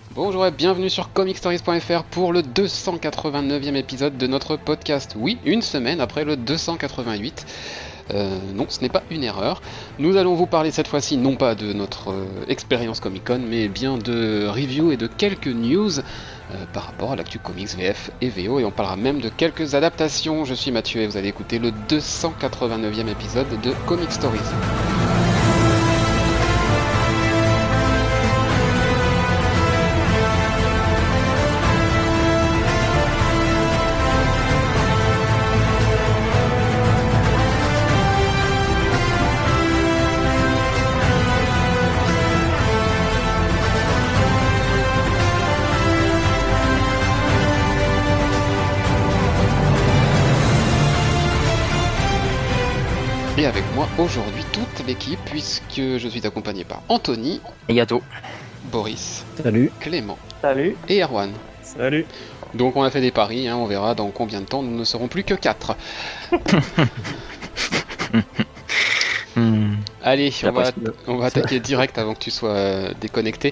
Bonjour et bienvenue sur comicstories.fr pour le 289e épisode de notre podcast. Oui, une semaine après le 288. Non, ce n'est pas une erreur. Nous allons vous parler cette fois-ci non pas de notre expérience Comic-Con, mais bien de review et de quelques news par rapport à l'actu comics VF et VO, et on parlera même de quelques adaptations. Je suis Mathieu et vous allez écouter le 289e épisode de Comic Stories. Et avec moi aujourd'hui toute l'équipe, puisque je suis accompagné par Anthony, Et Yato. Boris, Salut. Clément Salut. et Erwan. Salut. Donc on a fait des paris, on verra dans combien de temps nous ne serons plus que 4. Allez, on va attaquer direct avant que tu sois déconnecté.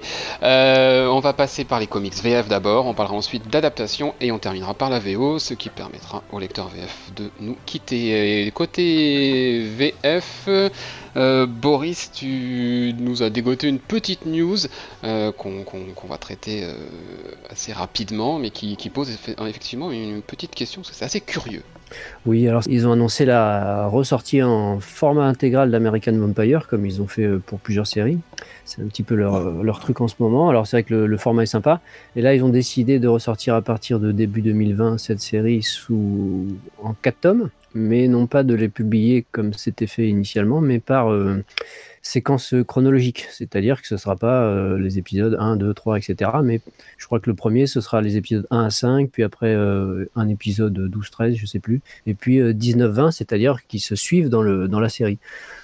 On va passer par les comics VF d'abord, on parlera ensuite d'adaptation et on terminera par la VO, ce qui permettra aux lecteurs VF de nous quitter. Et côté VF, Boris, tu nous as dégoté une petite news qu'on va traiter assez rapidement, mais qui pose effectivement une petite question, parce que c'est assez curieux. Oui, alors ils ont annoncé la ressortie en format intégral d'American Vampire, comme ils ont fait pour plusieurs séries. C'est un petit peu leur truc en ce moment. Alors c'est vrai que le format est sympa. Et là, ils ont décidé de ressortir à partir de début 2020 cette série en 4 tomes, mais non pas de les publier comme c'était fait initialement, mais par séquence chronologique. C'est-à-dire que ce ne sera pas les épisodes 1, 2, 3, etc. Mais je crois que le premier, ce sera les épisodes 1 à 5, puis après un épisode 12, 13, je sais plus, et puis 19, 20, c'est-à-dire qu'ils se suivent dans la série.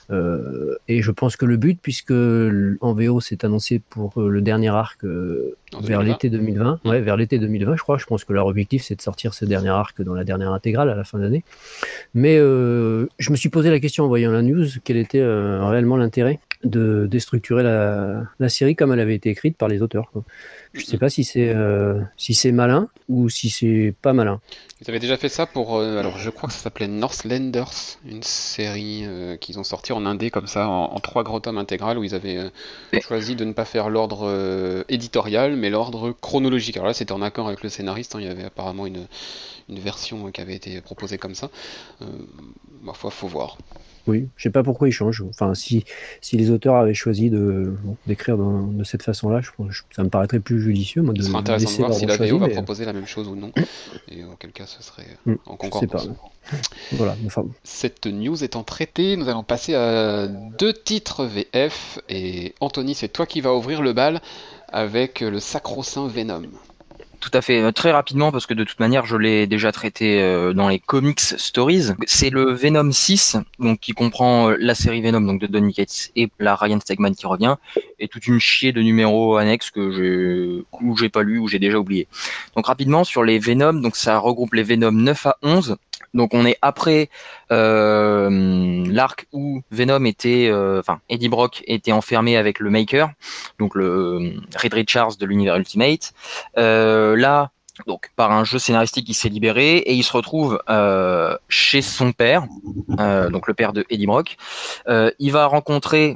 Et je pense que le but, puisque en VO c'est annoncé pour le dernier arc vers l'été 2020, vers l'été 2020 je pense que leur objectif c'est de sortir ce dernier arc dans la dernière intégrale à la fin d'année. Mais je me suis posé la question en voyant la news, quel était réellement l'intérêt de déstructurer la série comme elle avait été écrite par les auteurs, quoi. Je ne sais pas si c'est malin ou si c'est pas malin. Ils avaient déjà fait ça pour, alors je crois que ça s'appelait Northlanders, une série qu'ils ont sorti en indé comme ça, en 3 gros tomes intégral, où ils avaient choisi de ne pas faire l'ordre éditorial, mais l'ordre chronologique. Alors là, c'était en accord avec le scénariste, il y avait apparemment une version qui avait été proposée comme ça. Ma foi, faut voir. Oui, je sais pas pourquoi ils changent. Enfin, si les auteurs avaient choisi d'écrire de cette façon-là, ça me paraîtrait plus judicieux. Moi, Ce sera intéressant de voir si la VO va mais proposer la même chose ou non, et auquel cas ce serait en je sais pas. concordance. Voilà. Enfin, Cette news étant traitée, nous allons passer à 2 titres VF, et Anthony, c'est toi qui vas ouvrir le bal avec le sacro-saint Venom. Tout à fait, très rapidement, parce que de toute manière, je l'ai déjà traité dans les comics stories. C'est le Venom 6, donc qui comprend la série Venom, donc de Donny Cates, et la Ryan Stegman qui revient, et toute une chier de numéros annexes où j'ai pas lu, ou j'ai déjà oublié. Donc rapidement, sur les Venom, donc ça regroupe les Venom 9 à 11. Donc on est après l'arc où Venom était, Eddie Brock était enfermé avec le Maker, donc le Reed Richards de l'univers Ultimate. Là, donc par un jeu scénaristique, il s'est libéré et il se retrouve chez son père, donc le père de Eddie Brock. Il va rencontrer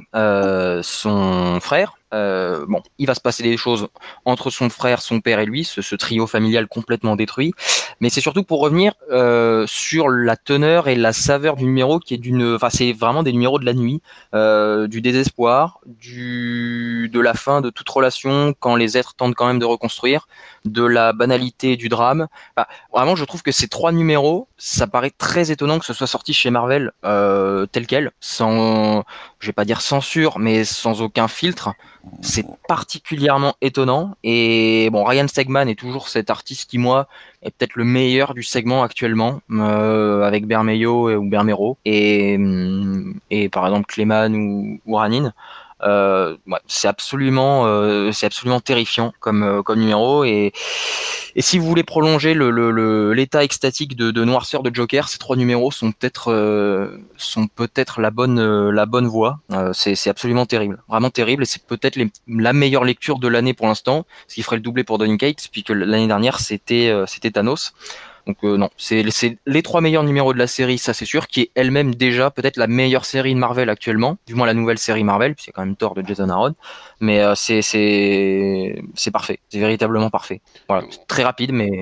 son frère. Il va se passer des choses entre son frère, son père et lui, ce trio familial complètement détruit. Mais c'est surtout pour revenir sur la teneur et la saveur du numéro, qui est c'est vraiment des numéros de la nuit, du désespoir, de la fin de toute relation quand les êtres tentent quand même de reconstruire, de la banalité du drame. Vraiment, je trouve que ces 3 numéros, ça paraît très étonnant que ce soit sorti chez Marvel tel quel, sans, je vais pas dire censure, mais sans aucun filtre. C'est particulièrement étonnant. Et bon, Ryan Stegman est toujours cet artiste qui, moi, est peut-être le meilleur du segment actuellement, avec Bermejo ou Bermero et par exemple Clayman ou Ranin. Ouais, c'est absolument terrifiant comme numéro et si vous voulez prolonger l'état extatique de noirceur de Joker, ces 3 numéros sont peut-être la bonne voie. C'est absolument terrible, vraiment terrible et c'est peut-être la meilleure lecture de l'année pour l'instant, ce qui ferait le doublé pour Donny Cates puisque l'année dernière c'était Thanos. Donc non, c'est les 3 meilleurs numéros de la série, ça c'est sûr, qui est elle-même déjà peut-être la meilleure série de Marvel actuellement, du moins la nouvelle série Marvel, puis c'est quand même Thor de Jason Aaron, mais c'est parfait, c'est véritablement parfait. Voilà, c'est très rapide, mais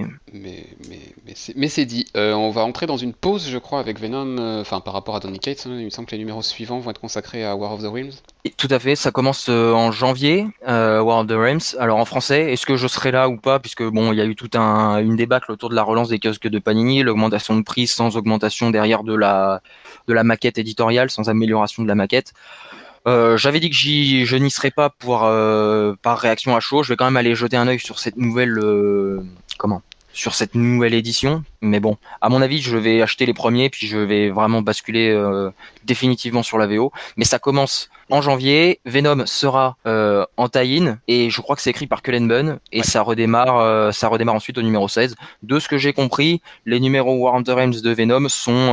c'est dit. On va entrer dans une pause, je crois, avec Venom, enfin par rapport à Donny Cates, hein, il me semble que les numéros suivants vont être consacrés à War of the Realms. Tout à fait, ça commence en janvier, War of the Realms. Alors en français, est-ce que je serai là ou pas, puisque bon, il y a eu toute une débâcle autour de la relance des kiosques de Panini, l'augmentation de prix sans augmentation derrière de la maquette éditoriale, sans amélioration de la maquette. J'avais dit que je n'y serais pas par réaction à chaud. Je vais quand même aller jeter un œil sur cette nouvelle sur cette nouvelle édition, mais bon, à mon avis, je vais acheter les premiers, puis je vais vraiment basculer définitivement sur la VO. Mais ça commence en janvier, Venom sera en tie-in, et je crois que c'est écrit par Cullen Bunn, et ça redémarre ensuite au numéro 16. De ce que j'ai compris, les numéros War of the Realms de Venom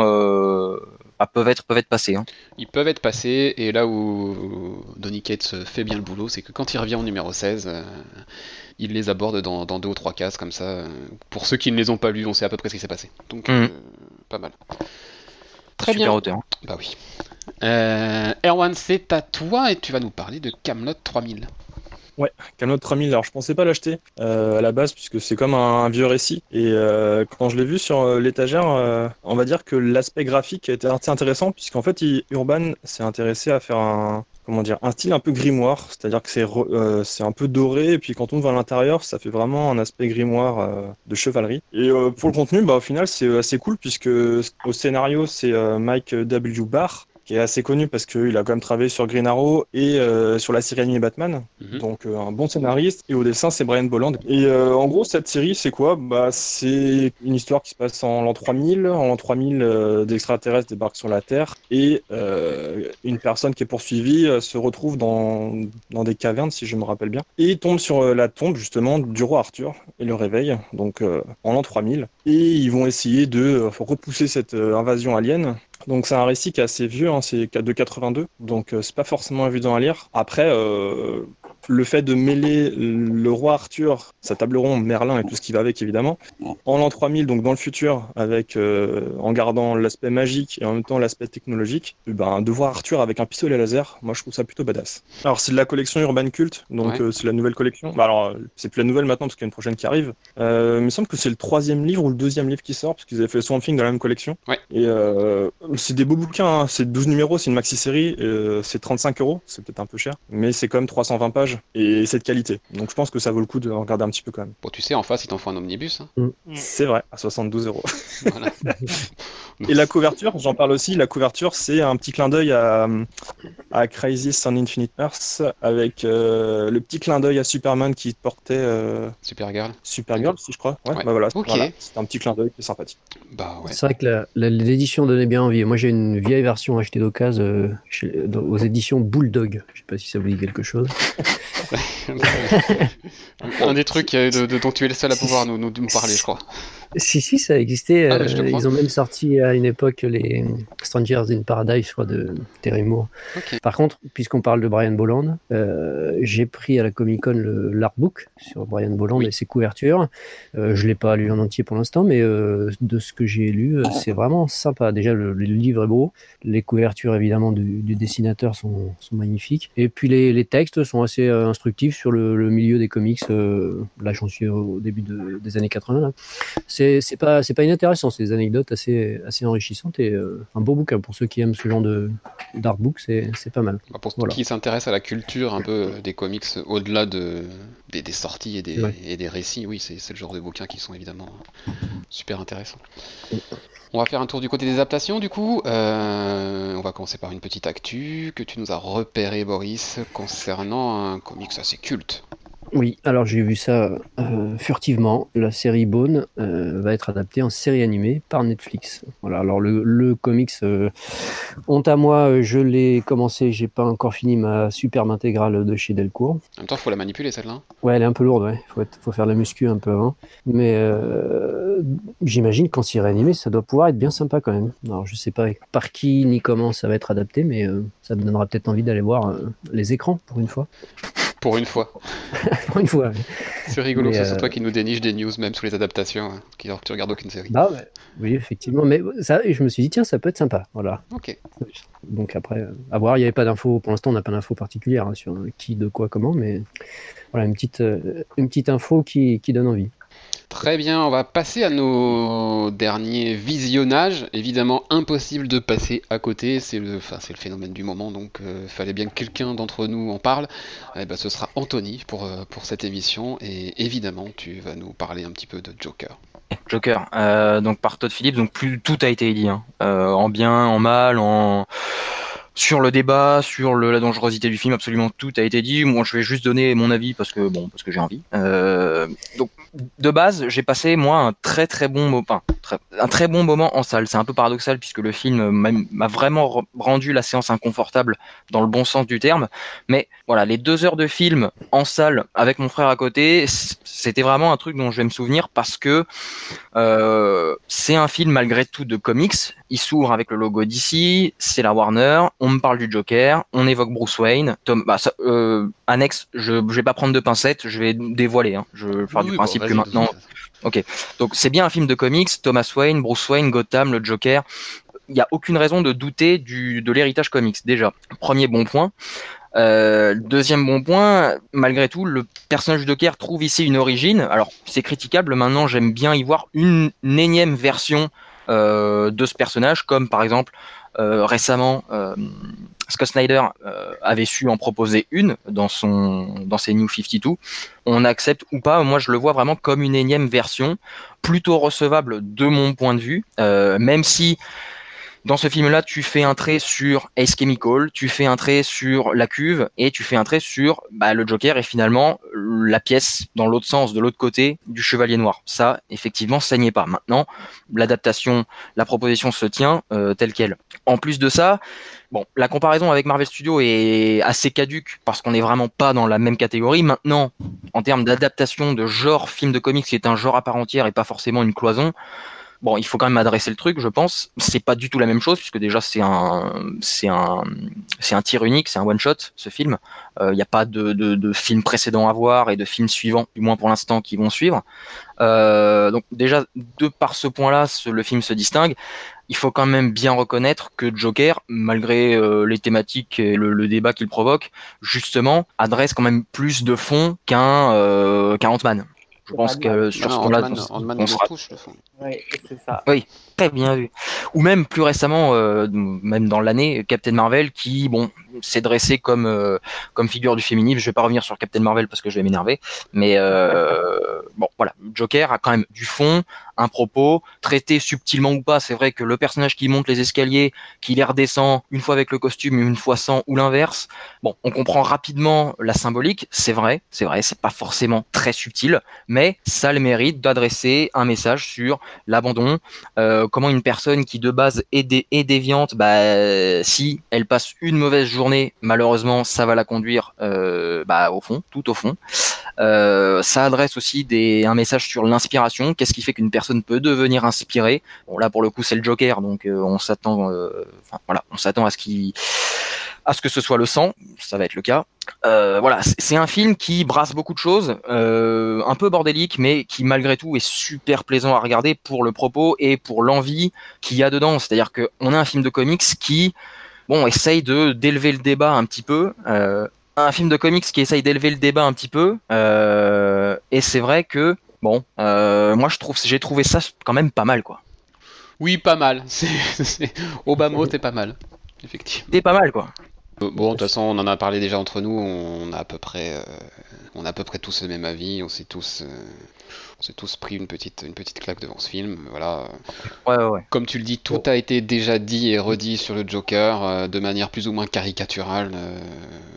peuvent être passés. Hein. Ils peuvent être passés, et là où Donny Cates fait bien le boulot, c'est que quand il revient au numéro 16, il les aborde dans 2 ou 3 cases comme ça. Pour ceux qui ne les ont pas lus, on sait à peu près ce qui s'est passé. Donc, pas mal. Très Super bien. auteur. Bah oui. Erwan, c'est à toi et tu vas nous parler de Camelot 3000. Ouais, Camelot 3000. Alors je pensais pas l'acheter à la base puisque c'est comme un vieux récit. Et quand je l'ai vu sur l'étagère, on va dire que l'aspect graphique a été assez intéressant puisqu'en fait Urban s'est intéressé à faire un style un peu grimoire, c'est-à-dire que c'est un peu doré et puis quand on ouvre à l'intérieur, ça fait vraiment un aspect grimoire de chevalerie. Et pour le contenu, au final c'est assez cool puisque au scénario c'est Mike W. Barr, qui est assez connu parce qu'il a quand même travaillé sur Green Arrow et sur la série animée Batman. Donc un bon scénariste. Et au dessin, c'est Brian Bolland. Et en gros, cette série, c'est quoi ? C'est une histoire qui se passe en l'an 3000. En l'an 3000, d'extraterrestres débarquent sur la Terre et une personne qui est poursuivie se retrouve dans des cavernes, si je me rappelle bien, et tombe sur la tombe, justement, du roi Arthur et le réveille, donc en l'an 3000. Et ils vont essayer de repousser cette invasion alien. Donc c'est un récit qui est assez vieux, hein, c'est de 82, donc c'est pas forcément évident à lire. Après, le fait de mêler le roi Arthur, sa table ronde, Merlin et tout ce qui va avec évidemment, en l'an 3000, donc dans le futur, avec en gardant l'aspect magique et en même temps l'aspect technologique, de voir Arthur avec un pistolet laser, moi je trouve ça plutôt badass. Alors c'est de la collection Urban Cult, donc c'est la nouvelle collection. Alors c'est plus la nouvelle maintenant parce qu'il y a une prochaine qui arrive. Il me semble que c'est le 3e livre ou le 2e livre qui sort parce qu'ils avaient fait Swamp Thing dans la même collection. Ouais. Et c'est des beaux bouquins, hein. C'est 12 numéros, c'est une maxi-série, c'est 35€, c'est peut-être un peu cher, mais c'est quand même 320 pages et c'est de qualité. Donc je pense que ça vaut le coup de regarder un petit peu quand même. Bon, tu sais, en face, ils t'en font un omnibus. Hein. C'est vrai, à 72€. Voilà. Et la couverture, j'en parle aussi, la couverture, c'est un petit clin d'œil à Crisis on Infinite Earths, avec le petit clin d'œil à Superman qui portait Supergirl, si je crois. Ouais. Voilà. Okay. Voilà. C'est un petit clin d'œil qui est sympathique. C'est vrai que l'édition donnait bien envie. Moi, j'ai une vieille version achetée d'occasion aux éditions Bulldog. Je sais pas si ça vous dit quelque chose. Un des trucs dont tu es le seul à pouvoir nous parler, je crois. Si, ça existait. Ils ont même sorti à une époque les Strangers in Paradise, je crois, de Terry Moore. Okay. Par contre, puisqu'on parle de Brian Bolland, j'ai pris à la Comic-Con l'artbook sur Brian Bolland et ses couvertures. Je l'ai pas lu en entier pour l'instant, mais de ce que j'ai lu, c'est vraiment sympa. Déjà, le livre est beau. Les couvertures, évidemment, du dessinateur sont magnifiques. Et puis, les textes sont assez instructifs sur le milieu des comics. Là, j'en suis au début des années 80. Là. C'est pas inintéressant, c'est des anecdotes assez enrichissantes et un beau bouquin pour ceux qui aiment ce genre d'artbook, c'est pas mal. Pour ceux qui s'intéressent à la culture un peu des comics au-delà des sorties et des récits, oui, c'est le genre de bouquins qui sont évidemment super intéressants. On va faire un tour du côté des adaptations du coup. On va commencer par une petite actu que tu nous as repéré, Boris, concernant un comics assez culte. Oui, alors j'ai vu ça furtivement. La série Bone va être adaptée en série animée par Netflix. Voilà, alors le comics, honte à moi, je l'ai commencé, j'ai pas encore fini ma superbe intégrale de chez Delcourt. En même temps, faut la manipuler celle-là. Ouais, elle est un peu lourde, ouais. Faut faire la muscu un peu avant. Mais j'imagine qu'en série animée, ça doit pouvoir être bien sympa quand même. Alors je sais pas par qui ni comment ça va être adapté, mais ça me donnera peut-être envie d'aller voir les écrans pour une fois. Pour une fois. Pour une fois. Ouais. C'est rigolo Mais, que ce soit toi qui nous déniche des news, même sous les adaptations, alors que tu regardes aucune série. Bah ouais. Oui, effectivement. Mais ça, je me suis dit, tiens, ça peut être sympa. Voilà. Ok. Donc après, à voir, il n'y avait pas d'infos. Pour l'instant, on n'a pas d'infos particulières sur qui, de quoi, comment. Mais voilà, une petite info qui donne envie. Très bien, on va passer à nos derniers visionnages. Évidemment, impossible de passer à côté, c'est le phénomène du moment, donc fallait bien que quelqu'un d'entre nous en parle. Eh ben, ce sera Anthony pour cette émission, et évidemment, tu vas nous parler un petit peu de Joker. Joker, donc par Todd Phillips, donc tout a été dit, hein. En bien, en mal, sur le débat, sur la dangerosité du film, absolument tout a été dit. Moi, je vais juste donner mon avis parce que j'ai envie. Donc, de base, j'ai passé moi un très bon moment en salle. C'est un peu paradoxal puisque le film m'a vraiment rendu la séance inconfortable dans le bon sens du terme. Mais voilà, les 2 heures de film en salle avec mon frère à côté, c'était vraiment un truc dont je vais me souvenir parce que c'est un film malgré tout de comics. Il s'ouvre avec le logo DC, c'est la Warner. On me parle du Joker, on évoque Bruce Wayne. Annexe, je vais pas prendre de pincettes, je vais dévoiler. Hein. Je vais faire du principe que maintenant. Ok, donc c'est bien un film de comics. Thomas Wayne, Bruce Wayne, Gotham, le Joker. Il y a aucune raison de douter de l'héritage comics. Déjà, premier bon point. Deuxième bon point, malgré tout, le personnage du Joker trouve ici une origine. Alors, c'est critiquable. Maintenant, j'aime bien y voir une énième version de ce personnage, comme par exemple récemment Scott Snyder avait su en proposer une dans ses New 52. On accepte ou pas, moi je le vois vraiment comme une énième version, plutôt recevable de mon point de vue, même si dans ce film-là, tu fais un trait sur Ace Chemical, tu fais un trait sur la cuve et tu fais un trait sur le Joker et finalement la pièce dans l'autre sens, de l'autre côté du Chevalier Noir. Ça, effectivement, ça n'y est pas. Maintenant, l'adaptation, la proposition se tient telle quelle. En plus de ça, la comparaison avec Marvel Studios est assez caduque parce qu'on n'est vraiment pas dans la même catégorie. Maintenant, en termes d'adaptation de genre film de comics qui est un genre à part entière et pas forcément une cloison, il faut quand même adresser le truc, je pense. C'est pas du tout la même chose puisque déjà c'est un tir unique, c'est un one shot ce film. Il n'y a pas de film précédent à voir et de films suivants, du moins pour l'instant, qui vont suivre. Donc déjà de par ce point-là, le film se distingue. Il faut quand même bien reconnaître que Joker, malgré les thématiques et le débat qu'il provoque, justement, adresse quand même plus de fond qu'un Ant-Man. Je pense que sur ce point-là, on sera touche le fond. Oui, c'est ça. Oui, très bien vu. Ou même plus récemment, même dans l'année, Captain Marvel, qui s'est dressé comme figure du féminisme. Je vais pas revenir sur Captain Marvel parce que je vais m'énerver, mais voilà, Joker a quand même du fond, un propos traité subtilement ou pas. C'est vrai que le personnage qui monte les escaliers, qui les redescend une fois avec le costume, une fois sans, ou l'inverse. On comprend rapidement la symbolique. C'est vrai, c'est pas forcément très subtil, mais ça a le mérite d'adresser un message sur l'abandon, comment une personne qui de base est déviante, si elle passe une mauvaise journée, malheureusement ça va la conduire au fond, tout au fond. Ça adresse aussi un message sur l'inspiration, qu'est-ce qui fait qu'une personne peut devenir inspirée. Là pour le coup c'est le Joker, donc on s'attend à ce que ce soit le sang, ça va être le cas. C'est un film qui brasse beaucoup de choses, un peu bordélique, mais qui malgré tout est super plaisant à regarder pour le propos et pour l'envie qu'il y a dedans. C'est-à-dire qu'on a un film de comics qui, essaye d'élever le débat un petit peu. Un film de comics qui essaye d'élever le débat un petit peu, et c'est vrai que moi j'ai trouvé ça quand même pas mal, quoi. Oui, pas mal. Obama, t'es pas mal, effectivement. T'es pas mal, quoi. De toute façon, on en a parlé déjà entre nous. On a à peu près tous le même avis. On s'est tous pris une petite claque devant ce film. Voilà. Ouais. Comme tu le dis, tout a été déjà dit et redit sur le Joker de manière plus ou moins caricaturale.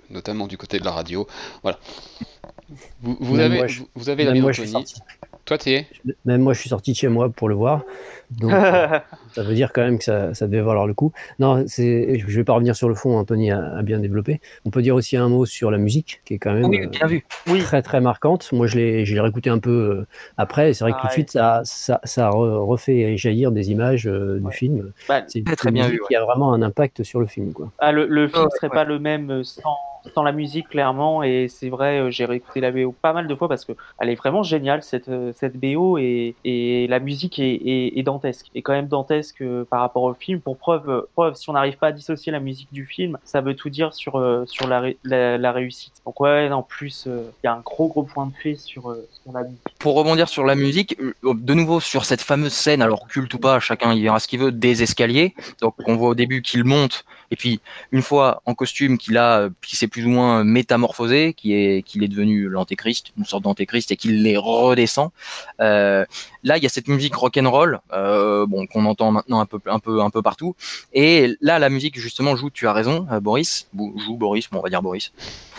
notamment du côté de la radio. Voilà. Vous Même avez, moi, vous avez Même l'avis moi, je suis d'Anthony. sorti. Toi, t'es Même moi, je suis sorti de chez moi pour le voir. Donc, ça veut dire quand même que ça devait valoir le coup. Non, je vais pas revenir sur le fond, Anthony a bien développé. On peut dire aussi un mot sur la musique, qui est quand même Oui, bien vu. Oui, très très marquante. Moi, j'ai réécouté un peu après, et c'est vrai que tout de pareil. suite, ça a refait jaillir des images du Ouais. film. Bah, C'est Très, très une bien musique vu, qui a vraiment un impact sur le film, quoi. le film Ouais, serait ouais. pas le même sans la musique, clairement. Et c'est vrai, j'ai réécouté la BO pas mal de fois parce que elle est vraiment géniale, cette BO. Et la musique est dantesque. Et quand même dantesque par rapport au film. Pour preuve, si on n'arrive pas à dissocier la musique du film, ça veut tout dire sur la réussite. Donc, ouais, en plus, il y a un gros point de fait sur la musique. Pour rebondir sur la musique, de nouveau sur cette fameuse scène, alors culte ou pas, chacun y verra ce qu'il veut, des escaliers. Donc on voit au début qu'il monte, et puis une fois en costume qui s'est plus ou moins métamorphosé, qu'il est devenu l'antéchrist, une sorte d'antéchrist, et qu'il les redescend. Là, il y a cette musique rock'n'roll, bon, qu'on entend maintenant un peu partout. Et là, la musique justement joue. Tu as raison, Boris. Joue Boris, bon, on va dire Boris.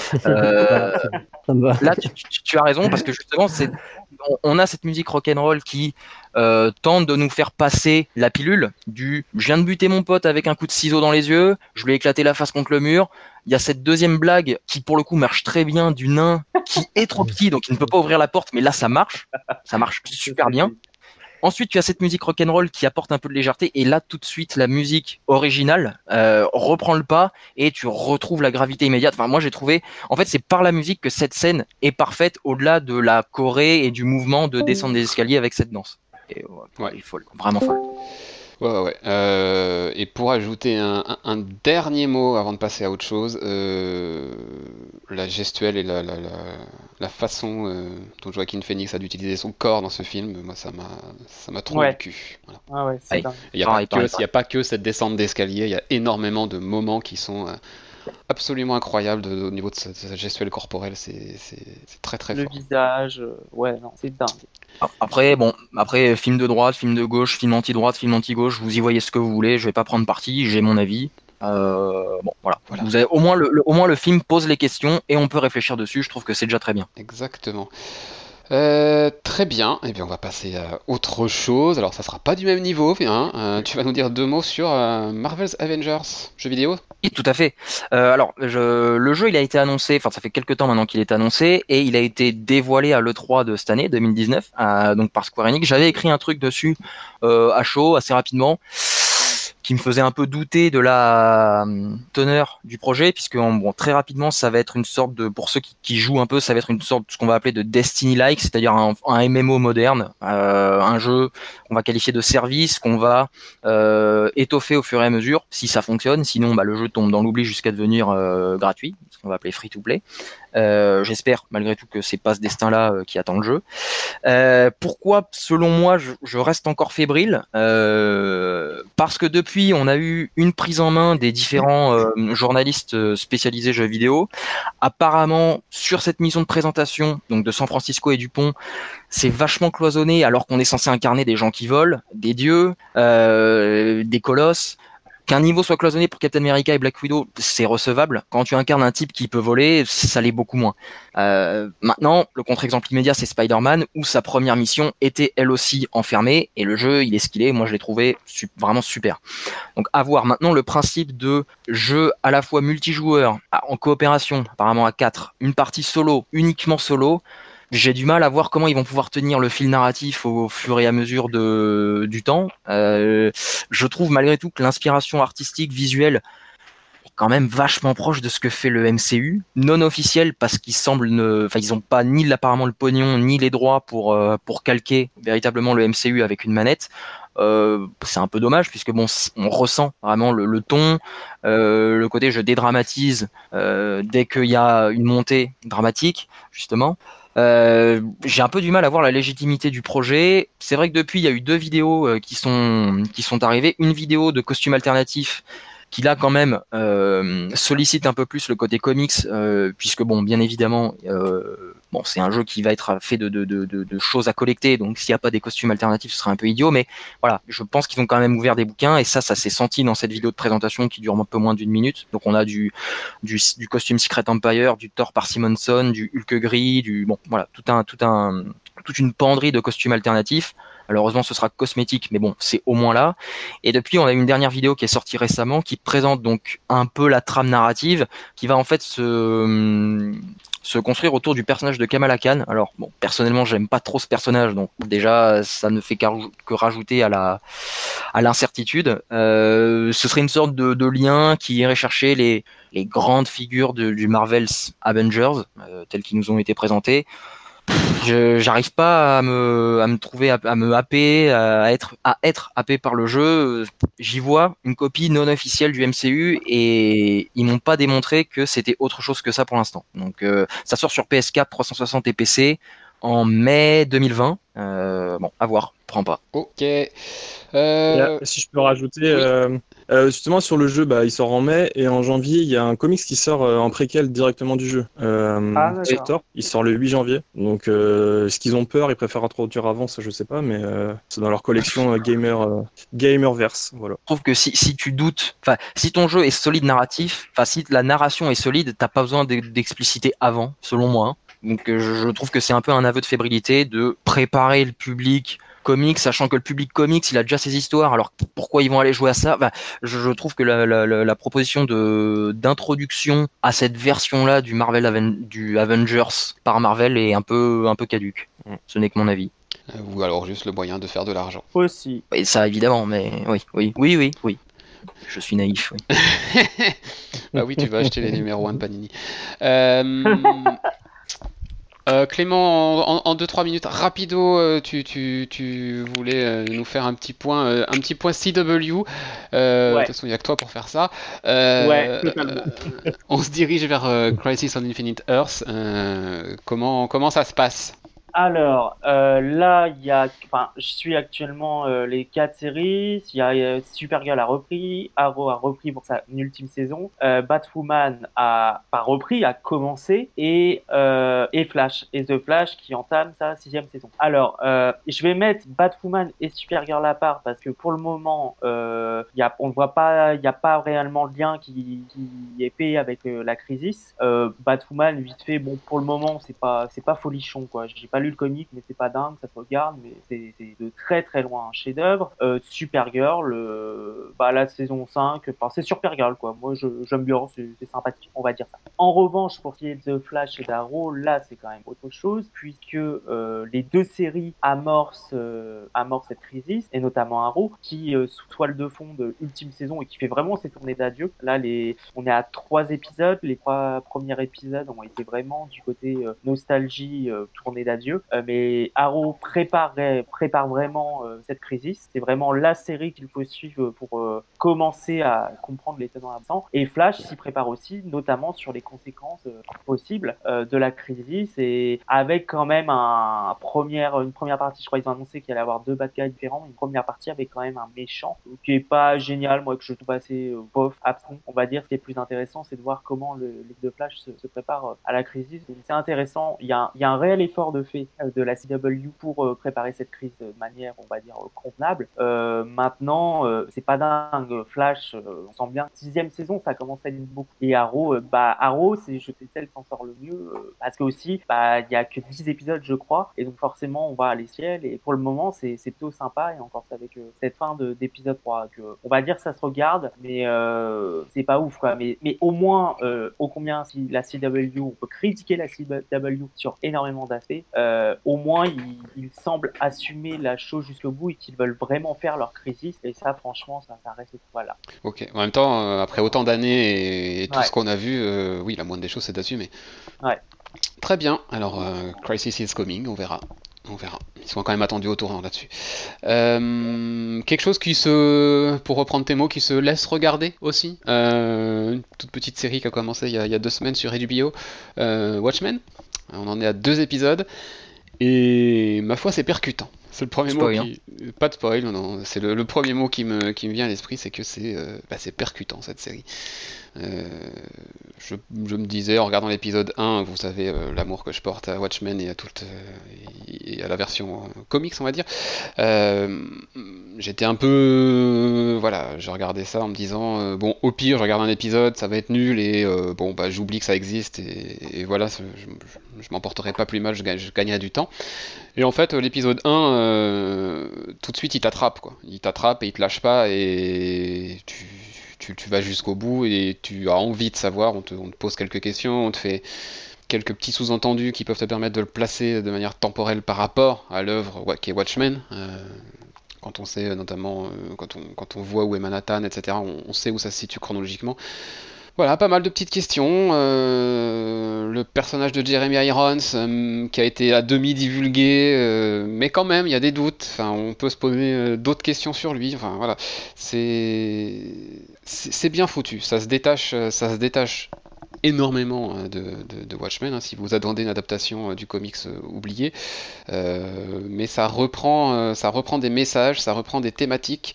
Ça me va. Là, tu as raison parce que justement, on a cette musique rock'n'roll qui tente de nous faire passer la pilule du je viens de buter mon pote avec un coup de ciseau dans les yeux, je lui ai éclaté la face contre le mur. Il y a cette deuxième blague qui pour le coup marche très bien du nain qui est trop petit donc il ne peut pas ouvrir la porte, mais là ça marche super bien. Ensuite, tu as cette musique rock'n'roll qui apporte un peu de légèreté, et là, tout de suite, la musique originale reprend le pas, et tu retrouves la gravité immédiate. Enfin, moi, j'ai trouvé, en fait, c'est par la musique que cette scène est parfaite, au-delà de la choré et du mouvement de descendre des escaliers avec cette danse. Et Ouais. elle est folle, vraiment folle. Ouais. Et pour ajouter un dernier mot avant de passer à autre chose, la gestuelle et la façon dont Joaquin Phoenix a d'utiliser son corps dans ce film, moi ça m'a trop Ouais. le cul. Voilà. Ah ouais, c'est Aïe. dingue. Il n'y a pas que cette descente d'escalier, il y a énormément de moments qui sont absolument incroyables au niveau de sa gestuelle corporelle, c'est très très Le fort. visage, ouais, non, c'est dingue. Après, film de droite, film de gauche, film anti-droite, film anti-gauche, vous y voyez ce que vous voulez, je vais pas prendre parti, j'ai mon avis. Voilà. Voilà. Vous avez au moins le film pose les questions et on peut réfléchir dessus, je trouve que c'est déjà très bien. Exactement. Très bien, et bien on va passer à autre chose. Alors ça sera pas du même niveau, hein. Tu vas nous dire 2 mots sur Marvel's Avengers, jeu vidéo? Oui, tout à fait. Alors, le jeu, il a été annoncé, enfin, ça fait quelques temps maintenant qu'il est annoncé, et il a été dévoilé à l'E3 de cette année, 2019, donc par Square Enix. J'avais écrit un truc dessus à chaud, assez rapidement, qui me faisait un peu douter de la teneur du projet, puisque très rapidement, ça va être une sorte de, pour ceux qui jouent un peu, ça va être une sorte de ce qu'on va appeler de Destiny-like, c'est-à-dire un MMO moderne, un jeu qu'on va qualifier de service, qu'on va étoffer au fur et à mesure, si ça fonctionne. Sinon, le jeu tombe dans l'oubli jusqu'à devenir gratuit, ce qu'on va appeler free-to-play. J'espère malgré tout que c'est pas ce destin-là qui attend le jeu. Pourquoi, selon moi, je reste encore fébrile, parce que depuis, on a eu une prise en main des différents journalistes spécialisés jeux vidéo. Apparemment, sur cette mission de présentation, donc de San Francisco et du Pont, c'est vachement cloisonné, alors qu'on est censé incarner des gens qui volent, des dieux, des colosses. Qu'un niveau soit cloisonné pour Captain America et Black Widow, c'est recevable. Quand tu incarnes un type qui peut voler, ça l'est beaucoup moins. Maintenant, le contre-exemple immédiat, c'est Spider-Man, où sa première mission était elle aussi enfermée, et le jeu, il est ce qu'il est. Moi, je l'ai trouvé vraiment super. Donc, à voir. Maintenant, le principe de jeu à la fois multijoueur, en coopération, apparemment à 4, une partie solo, uniquement solo, j'ai du mal à voir comment ils vont pouvoir tenir le fil narratif au fur et à mesure du temps. Je trouve malgré tout que l'inspiration artistique, visuelle, est quand même vachement proche de ce que fait le MCU. Non officiel parce qu'ils ils ont pas ni apparemment le pognon ni les droits pour calquer véritablement le MCU avec une manette. C'est un peu dommage puisque on ressent vraiment le ton, le côté je dédramatise dès qu'il y a une montée dramatique justement. J'ai un peu du mal à voir la légitimité du projet. C'est vrai que depuis, il y a eu 2 vidéos qui sont arrivées. Une vidéo de costume alternatif qui là quand même sollicite un peu plus le côté comics, puisque bien évidemment, bon, c'est un jeu qui va être fait de choses à collecter, donc s'il n'y a pas des costumes alternatifs, ce serait un peu idiot, mais voilà, je pense qu'ils ont quand même ouvert des bouquins, et ça s'est senti dans cette vidéo de présentation qui dure un peu moins d'1 minute. Donc on a du costume Secret Empire, du Thor par Simonson, du Hulk gris, bon, voilà, toute une penderie de costumes alternatifs. Malheureusement, ce sera cosmétique, mais bon, c'est au moins là. Et depuis, on a une dernière vidéo qui est sortie récemment, qui présente donc un peu la trame narrative, qui va en fait se construire autour du personnage de Kamala Khan. Alors, bon, personnellement, j'aime pas trop ce personnage, donc déjà, ça ne fait que rajouter à l'incertitude. Ce serait une sorte de lien qui irait chercher les grandes figures du Marvel's Avengers, tels qu'ils nous ont été présentés. J'arrive pas à me trouver, à me happer, à être happé par le jeu. J'y vois une copie non officielle du MCU et ils m'ont pas démontré que c'était autre chose que ça pour l'instant. Donc ça sort sur PS4, 360 et PC en mai 2020. Bon, à voir, prends pas. Ok. Si je peux rajouter, justement sur le jeu, il sort en mai et en janvier, il y a un comics qui sort en préquel directement du jeu. D'accord. Thor, il sort le 8 janvier. Donc, est-ce qu'ils ont peur, ils préfèrent introduire avant, ça je sais pas, mais c'est dans leur collection Gamerverse. Voilà. Je trouve que si tu doutes, enfin, si ton jeu est solide narratif, enfin, si la narration est solide, t'as pas besoin d'expliciter avant, selon moi. Hein. Donc, je trouve que c'est un peu un aveu de fébrilité de préparer le public comics, sachant que le public comics, il a déjà ses histoires, alors pourquoi ils vont aller jouer à ça? Enfin, je trouve que la proposition d'introduction à cette version-là du du Avengers par Marvel est un peu caduque. Ce n'est que mon avis. Ou alors juste le moyen de faire de l'argent. Aussi. Et ça, évidemment, mais oui. Je suis naïf, oui. Bah oui, tu vas acheter les numéros 1 de Panini. Clément, en 2-3 minutes, rapido, tu voulais nous faire un petit point CW. De toute façon, il n'y a que toi pour faire ça. Ouais, totalement. On se dirige vers Crisis on Infinite Earth. Comment ça se passe? Alors, là, je suis actuellement les 4 séries. Il y a Supergirl a repris, Arrow a repris pour sa ultime saison, Batwoman a pas repris, a commencé, et Flash, et The Flash qui entame sa 6e saison. Alors, je vais mettre Batwoman et Supergirl à part parce que pour le moment, on ne voit pas, il n'y a pas réellement de lien qui est fait avec la Crisis. Batwoman, vite fait, bon, pour le moment, c'est pas folichon, quoi. J'ai pas lu le comic, mais c'est pas dingue, ça se regarde, mais c'est de très très loin un chef-d'œuvre. Supergirl, la saison 5, c'est Supergirl, quoi. Moi, j'aime bien, c'est sympathique, on va dire ça. En revanche, pour ce qui est de The Flash et d'Arrow, là, c'est quand même autre chose, puisque les 2 séries amorcent cette crise, et notamment Arrow, qui sous toile de fond de ultime saison et qui fait vraiment ses tournées d'adieu. Là, on est à 3 épisodes. Les 3 premiers épisodes ont été vraiment du côté nostalgie, tournée d'adieu. Mais Arrow prépare vraiment cette crise. C'est vraiment la série qu'il faut suivre pour commencer à comprendre les tenants absents. Et Flash s'y prépare aussi, notamment sur les conséquences possibles de la crise. Et avec quand même une première partie, je crois qu'ils ont annoncé qu'il allait y avoir 2 bad guys différents. Une première partie avec quand même un méchant qui est pas génial, moi que je trouve assez bof, absent. On va dire ce qui est plus intéressant, c'est de voir comment l'équipe de Flash se prépare à la crise. C'est intéressant. Il y a un réel effort de fait de la CW pour préparer cette crise de manière, on va dire, convenable. Maintenant, c'est pas dingue. Flash, on sent bien. 6e saison, ça commence à être beaucoup. Et Arrow, c'est celle qui s'en sort le mieux parce que aussi, il y a que 10 épisodes, je crois, et donc forcément, on va à l'échelle. Et pour le moment, c'est plutôt sympa. Et encore avec cette fin d'épisode 3, on va dire, ça se regarde, mais c'est pas ouf, quoi. Mais au moins, ô combien si la CW, on peut critiquer la CW sur énormément d'aspects. Au moins, ils semblent assumer la chose jusqu'au bout et qu'ils veulent vraiment faire leur crisis. Et ça, franchement, ça reste voilà. Ok. En même temps, après autant d'années et tout ce qu'on a vu, oui, la moindre des choses, c'est d'assumer. Ouais. Très bien. Alors, Crisis is coming, on verra. Ils sont quand même attendus au tournant là-dessus. Quelque chose pour reprendre tes mots, qui se laisse regarder aussi. Une toute petite série qui a commencé il y a 2 semaines sur HBO, Watchmen. On en est à 2 épisodes. Et ma foi, c'est percutant. C'est le premier Spoil, mot qui... Pas de spoil, non. C'est le premier mot qui me vient à l'esprit, c'est que c'est percutant cette série. Je me disais en regardant l'épisode 1, vous savez l'amour que je porte à Watchmen et à la version comics, on va dire. J'étais un peu voilà, je regardais ça en me disant bon, au pire je regarde un épisode, ça va être nul et bon bah j'oublie que ça existe et voilà, je m'emporterai pas plus mal, je gagnerai du temps. Et en fait l'épisode 1 tout de suite il t'attrape quoi. Il t'attrape et il te lâche pas et tu vas jusqu'au bout et tu as envie de savoir, on te pose quelques questions, on te fait quelques petits sous-entendus qui peuvent te permettre de le placer de manière temporelle par rapport à l'œuvre qui est Watchmen. Quand on sait notamment, quand on voit où est Manhattan, etc., on sait où ça se situe chronologiquement. Voilà, pas mal de petites questions. Le personnage de Jeremy Irons, qui a été à demi divulgué, mais quand même, il y a des doutes. Enfin, on peut se poser d'autres questions sur lui. Enfin, voilà, c'est bien foutu. Ça se détache énormément de Watchmen. Si vous attendez une adaptation du comics, oublié. Mais ça reprend des messages, ça reprend des thématiques.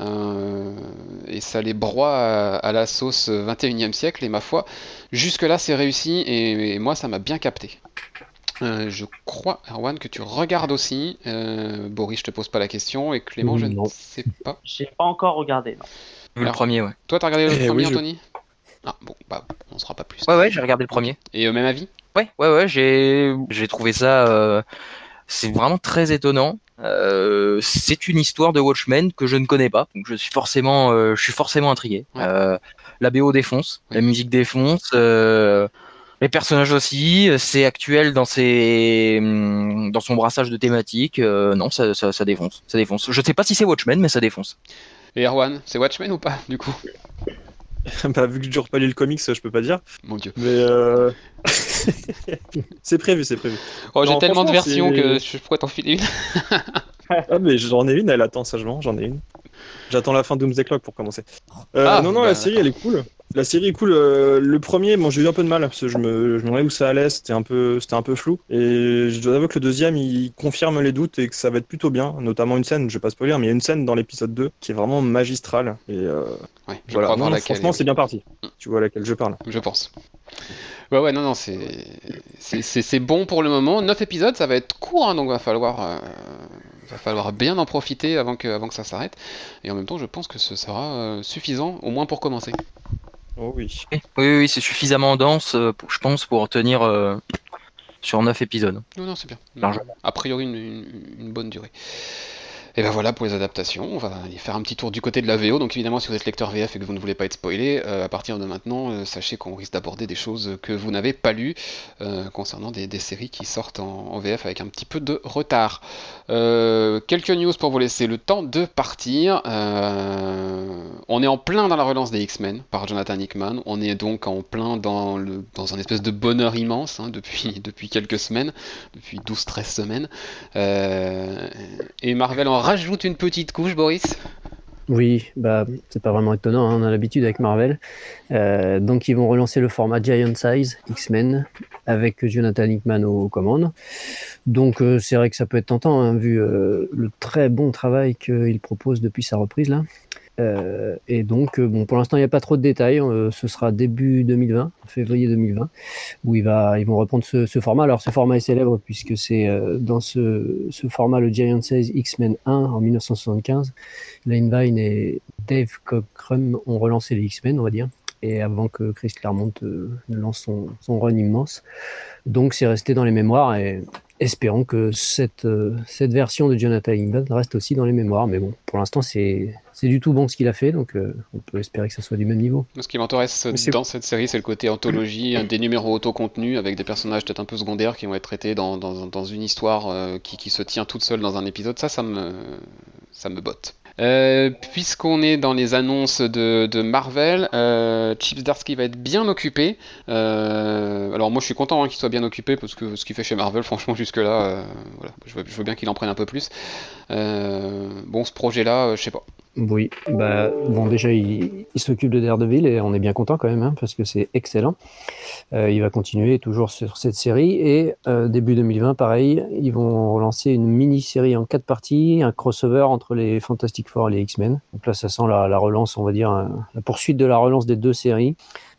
Et ça les broie à la sauce 21e siècle, et ma foi, jusque-là c'est réussi, et moi ça m'a bien capté. Je crois, Erwan, que tu regardes aussi. Boris, je te pose pas la question, et Clément, je ne sais pas. J'ai pas encore regardé, non. Le premier, ouais. Toi, t'as regardé le premier, oui, Anthony ? Ah, bon, bah, on sera pas plus. Ouais, j'ai regardé le premier. Et même avis ? Ouais, j'ai trouvé ça. C'est vraiment très étonnant. C'est une histoire de Watchmen que je ne connais pas, donc je suis forcément intrigué. Ouais. La BO défonce, Oui. la musique défonce, les personnages aussi. C'est actuel dans son brassage de thématiques. Non, ça défonce, ça défonce. Je sais pas si c'est Watchmen, mais ça défonce. Et Erwan, c'est Watchmen ou pas, du coup ? Bah, vu que j'ai toujours pas lu le comics, je peux pas dire. Mon Dieu. Mais c'est prévu. Oh, j'ai Non, tellement de franchement, versions que je pourrais t'en filer une. Ah, mais j'en ai une, elle attend sagement, j'en ai une. J'attends la fin de Doomsday Clock pour commencer. Non, bah, la série, elle est cool. La série est cool. Le premier, bon, j'ai eu un peu de mal parce que je me demandais où ça allait, c'était un peu flou. Et je dois avouer que le deuxième, il confirme les doutes et que ça va être plutôt bien. Notamment une scène, je vais pas spoiler, mais il y a une scène dans l'épisode 2 qui est vraiment magistrale. Et Ouais, je voilà, crois voir non, laquelle. franchement, c'est bien parti. Tu vois à laquelle je parle. Je pense. Ouais, non, c'est bon pour le moment. 9 épisodes, ça va être court, hein, donc va falloir bien en profiter avant que ça s'arrête. Et en même temps, je pense que ce sera suffisant, au moins pour commencer. Oh oui. Oui, c'est suffisamment dense, je pense, pour tenir sur 9 épisodes. Non, c'est bien. Largement. A priori, une bonne durée. Et ben voilà pour les adaptations, on va aller faire un petit tour du côté de la VO, donc évidemment si vous êtes lecteur VF et que vous ne voulez pas être spoilé, à partir de maintenant, sachez qu'on risque d'aborder des choses que vous n'avez pas lues, concernant des séries qui sortent en VF avec un petit peu de retard. Quelques news pour vous laisser le temps de partir. On est en plein dans la relance des X-Men par Jonathan Hickman, on est donc en plein dans un espèce de bonheur immense, hein, depuis quelques semaines, depuis 12-13 semaines, et Marvel en rajoute une petite couche, Boris. Oui, bah c'est pas vraiment étonnant, hein, on a l'habitude avec Marvel. Donc ils vont relancer le format Giant Size X-Men avec Jonathan Hickman aux commandes. Donc c'est vrai que ça peut être tentant, hein, vu le très bon travail qu'il propose depuis sa reprise là. Et donc bon, pour l'instant il n'y a pas trop de détails, ce sera début 2020, février 2020, où ils vont reprendre ce format. Alors ce format est célèbre puisque c'est dans ce format, le Giant Size X-Men 1 en 1975. Len Wein et Dave Cockrum ont relancé les X-Men, on va dire, et avant que Chris Claremont ne lance son run immense. Donc c'est resté dans les mémoires, et espérons que cette version de Jonathan Hickman reste aussi dans les mémoires. Mais bon, pour l'instant c'est du tout bon ce qu'il a fait, donc on peut espérer que ça soit du même niveau. Ce qui m'intéresse dans cette série, c'est le côté anthologie, des numéros autocontenus avec des personnages peut-être un peu secondaires qui vont être traités dans une histoire qui se tient toute seule dans un épisode. Ça me botte. Puisqu'on est dans les annonces de Marvel, Chip Zdarsky va être bien occupé. Alors moi je suis content qu'il soit bien occupé parce que ce qu'il fait chez Marvel, franchement jusque là, voilà, je veux bien qu'il en prenne un peu plus. Bon, ce projet-là, je sais pas. Oui, déjà il s'occupe de Daredevil et on est bien content quand même, hein, parce que c'est excellent. Il va continuer toujours sur cette série et début 2020, pareil, ils vont relancer une mini-série en 4 parties, un crossover entre les Fantastic Four et les X-Men. Donc là, ça sent la relance, on va dire, la poursuite de la relance des 2 séries.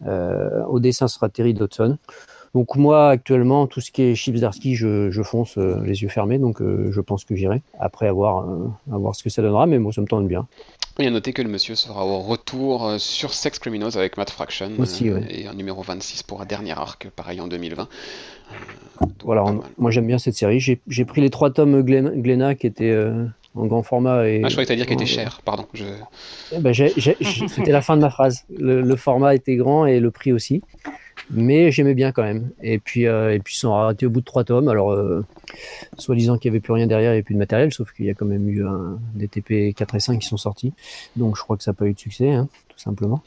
Au dessin sera Terry Dodson. Donc moi, actuellement, tout ce qui est Chip Zdarsky, je fonce les yeux fermés, donc je pense que j'irai. Après, à voir ce que ça donnera, mais moi, ça me tente bien. Il a noté que le monsieur sera au retour sur Sex Criminals avec Matt Fraction aussi, ouais. Et un numéro 26 pour un dernier arc, pareil en 2020. Voilà, moi j'aime bien cette série. J'ai pris les 3 tomes Glénat qui étaient en grand format. Et, je croyais que tu allais dire qu'il était cher, pardon. C'était la fin de ma phrase. Le format était grand et le prix aussi. Mais j'aimais bien quand même. Et puis ils sont arrêtés au bout de 3 tomes. Alors, soi-disant qu'il n'y avait plus rien derrière, il n'y avait plus de matériel, sauf qu'il y a quand même eu des TP 4 et 5 qui sont sortis. Donc je crois que ça n'a pas eu de succès, hein, tout simplement.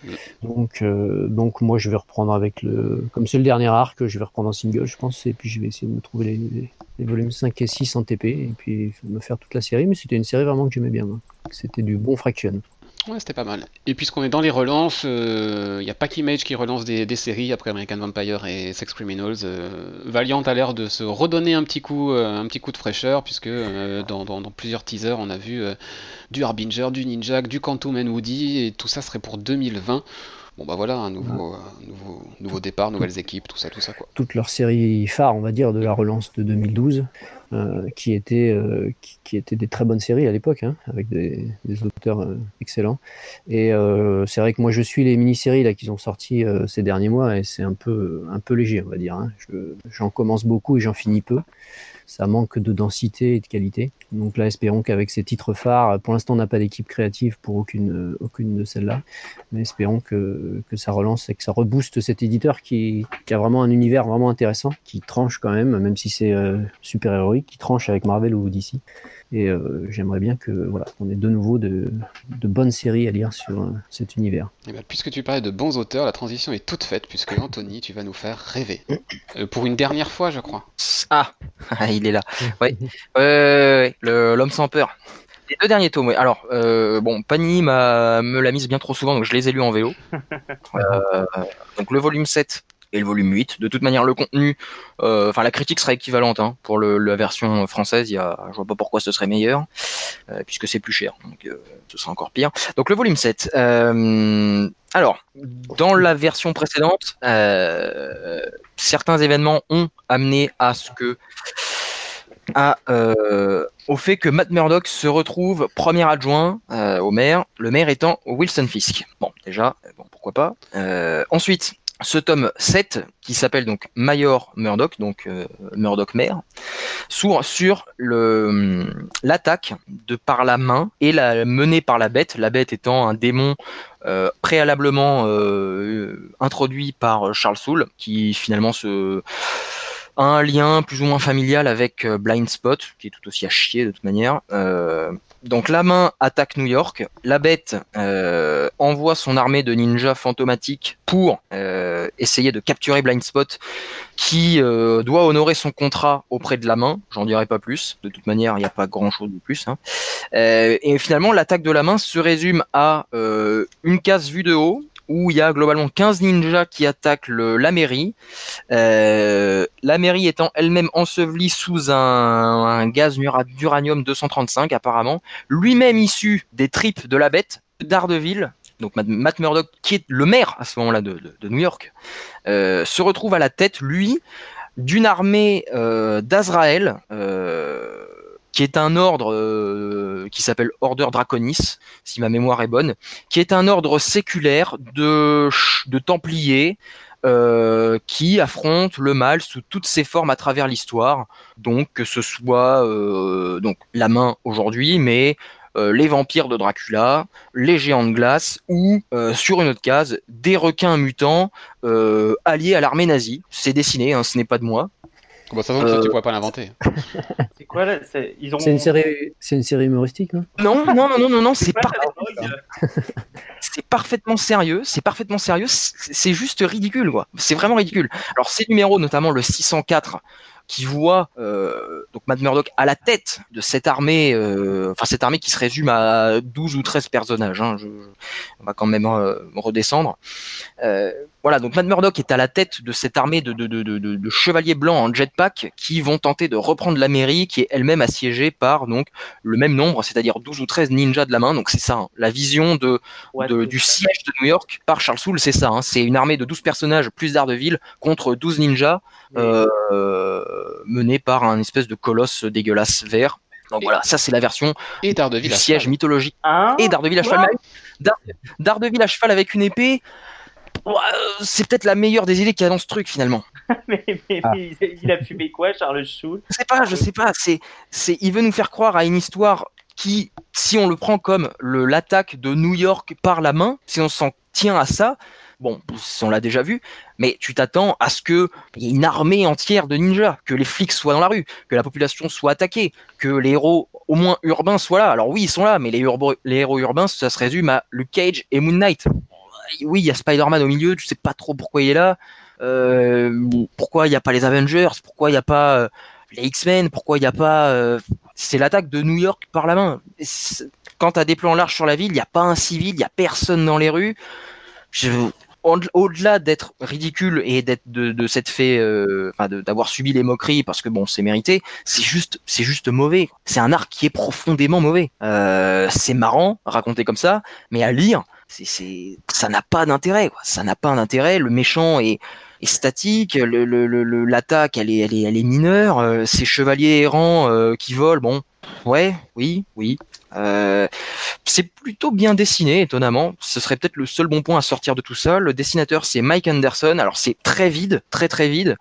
Donc moi je vais reprendre comme c'est le dernier arc, je vais reprendre en single, je pense. Et puis je vais essayer de me trouver les volumes 5 et 6 en TP. Et puis me faire toute la série. Mais c'était une série vraiment que j'aimais bien, moi. C'était du bon Fraction. Ouais, c'était pas mal. Et puisqu'on est dans les relances, il y a Pack Image qui relance des séries après American Vampire et Sex Criminals. Valiant a l'air de se redonner un petit coup de fraîcheur, puisque dans plusieurs teasers, on a vu du Harbinger, du Ninjak, du Quantum and Woody, et tout ça serait pour 2020. Bon bah voilà, un nouveau départ, nouvelles équipes, tout ça quoi. Toute leur série phare, on va dire, de la relance de 2012, qui étaient des très bonnes séries à l'époque, hein, avec des auteurs excellents. Et c'est vrai que moi je suis les mini-séries là qu'ils ont sorties ces derniers mois et c'est un peu léger, on va dire. Hein. J'en commence beaucoup et j'en finis peu. Ça manque de densité et de qualité. Donc là, espérons qu'avec ces titres phares, pour l'instant, on n'a pas d'équipe créative pour aucune de celles-là, mais espérons que ça relance et que ça rebooste cet éditeur qui a vraiment un univers vraiment intéressant, qui tranche quand même si c'est super-héroïque, qui tranche avec Marvel ou DC. Et j'aimerais bien qu'on ait de nouveau de bonnes séries à lire sur cet univers. Et bien, puisque tu parlais de bons auteurs, la transition est toute faite, puisque Anthony, tu vas nous faire rêver. Pour une dernière fois, je crois. Ah, il est là. Ouais. L'homme sans peur. Les 2 derniers tomes, oui. Alors, Panini me l'a mise bien trop souvent, donc je les ai lus en VO. Donc le volume 7 et le volume 8. De toute manière, le contenu, la critique sera équivalente pour la version française. Je vois pas pourquoi ce serait meilleur, puisque c'est plus cher, donc ce sera encore pire. Donc le volume 7. Alors, dans la version précédente, certains événements ont amené au fait que Matt Murdock se retrouve premier adjoint au maire, le maire étant Wilson Fisk. Bon, déjà, pourquoi pas. Ensuite, ce tome 7, qui s'appelle donc Mayor Murdock, donc Murdock maire, s'ouvre sur l'attaque de par la main et menée par la bête étant un démon préalablement introduit par Charles Soule, qui finalement a un lien plus ou moins familial avec Blind Spot, qui est tout aussi à chier de toute manière. Donc la main attaque New York, la bête envoie son armée de ninjas fantomatiques pour essayer de capturer Blind Spot, qui doit honorer son contrat auprès de la main. J'en dirai pas plus, de toute manière il n'y a pas grand chose de plus. Et finalement l'attaque de la main se résume à une case vue de haut, où il y a globalement 15 ninjas qui attaquent la mairie. La mairie étant elle-même ensevelie sous un gaz d'uranium 235 apparemment, lui-même issu des tripes de la bête, Daredevil. Donc Matt Murdock, qui est le maire à ce moment-là de New York, se retrouve à la tête, lui, d'une armée d'Azrael, qui est un ordre qui s'appelle Order Draconis, si ma mémoire est bonne, qui est un ordre séculaire de Templiers qui affrontent le mal sous toutes ses formes à travers l'histoire. Donc que ce soit donc la main aujourd'hui, mais les vampires de Dracula, les géants de glace ou, sur une autre case, des requins mutants alliés à l'armée nazie. C'est dessiné, ce n'est pas de moi. Bon, ça tu pourrais pas l'inventer. C'est quoi là C'est une série humoristique, non ? Non, c'est parfaitement sérieux. C'est juste ridicule, quoi. C'est vraiment ridicule. Alors ces numéros, notamment le 604, qui voit donc Matt Murdock à la tête de cette armée, cette armée qui se résume à 12 ou 13 personnages, hein, on va quand même redescendre. Voilà, donc Matt Murdock est à la tête de cette armée de chevaliers blancs en jetpack qui vont tenter de reprendre la mairie qui est elle-même assiégée par donc le même nombre, c'est-à-dire 12 ou 13 ninjas de la main. Donc c'est ça, hein, la vision du siège de New York par Charles Soule, c'est ça. Hein, c'est une armée de 12 personnages plus Daredevil contre 12 ninjas menés par un espèce de colosse dégueulasse vert. Donc voilà, ça c'est la version du siège mythologique. Et Daredevil à cheval. Daredevil à cheval avec une épée. C'est peut-être la meilleure des idées qu'il y a dans ce truc finalement. mais il a fumé quoi, Charles Soule? Je sais pas. Il veut nous faire croire à une histoire qui, si on le prend comme l'attaque de New York par la main, si on s'en tient à ça, bon, on l'a déjà vu, mais tu t'attends à ce qu'il y ait une armée entière de ninjas, que les flics soient dans la rue, que la population soit attaquée, que les héros, au moins urbains, soient là. Alors oui, ils sont là, mais les héros urbains, ça se résume à Luke Cage et Moon Knight. Oui, il y a Spider-Man au milieu, tu sais pas trop pourquoi il est là, pourquoi il n'y a pas les Avengers, pourquoi il n'y a pas les X-Men, pourquoi il n'y a pas... c'est l'attaque de New York par la main. Quand t'as des plans larges sur la ville, il n'y a pas un civil, il n'y a personne dans les rues. Au-delà d'être ridicule et d'être de s'être fait, d'avoir subi les moqueries parce que bon, c'est mérité, c'est juste mauvais. C'est un arc qui est profondément mauvais. C'est marrant raconté comme ça, mais à lire, ça n'a pas d'intérêt, quoi. Ça n'a pas d'intérêt. Le méchant est statique, l'attaque elle est mineure. Ces chevaliers errants qui volent, bon, ouais, oui. C'est plutôt bien dessiné, étonnamment. Ce serait peut-être le seul bon point à sortir de tout ça. Le dessinateur, c'est Mike Anderson. Alors c'est très vide, très vide.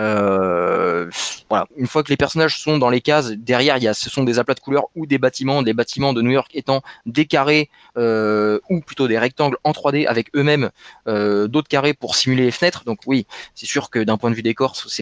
Voilà. Une fois que les personnages sont dans les cases, derrière, ce sont des aplats de couleurs ou des bâtiments de New York étant des carrés ou plutôt des rectangles en 3D avec eux-mêmes d'autres carrés pour simuler les fenêtres. Donc oui, c'est sûr que d'un point de vue décor, c'est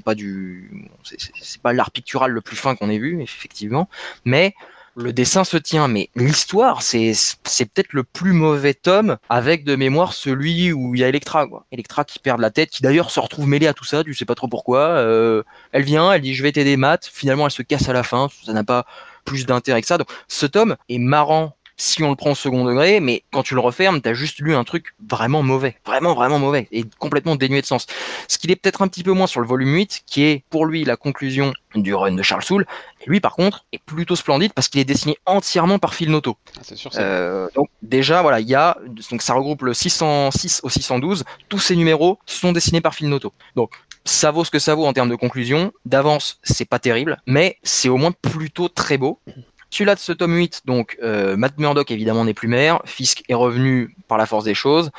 pas l'art pictural le plus fin qu'on ait vu, effectivement, mais le dessin se tient, mais l'histoire, c'est peut-être le plus mauvais tome, avec de mémoire celui où il y a Elektra, quoi. Elektra qui perd la tête, qui d'ailleurs se retrouve mêlée à tout ça, tu sais pas trop pourquoi. Elle vient, elle dit je vais t'aider Matt, finalement elle se casse à la fin, ça n'a pas plus d'intérêt que ça. Donc ce tome est marrant si on le prend au second degré, mais quand tu le refermes, t'as juste lu un truc vraiment mauvais, vraiment mauvais, et complètement dénué de sens. Ce qu'il est peut-être un petit peu moins sur le volume 8, qui est pour lui la conclusion du run de Charles Soule, et lui par contre est plutôt splendide parce qu'il est dessiné entièrement par Phil Noto. C'est sûr. Donc déjà voilà, donc ça regroupe le 606 au 612, tous ces numéros sont dessinés par Phil Noto. Donc ça vaut ce que ça vaut en termes de conclusion. D'avance, c'est pas terrible, mais c'est au moins plutôt très beau. Celui-là de ce tome 8, donc Matt Murdock évidemment n'est plus maire, Fisk est revenu par la force des choses.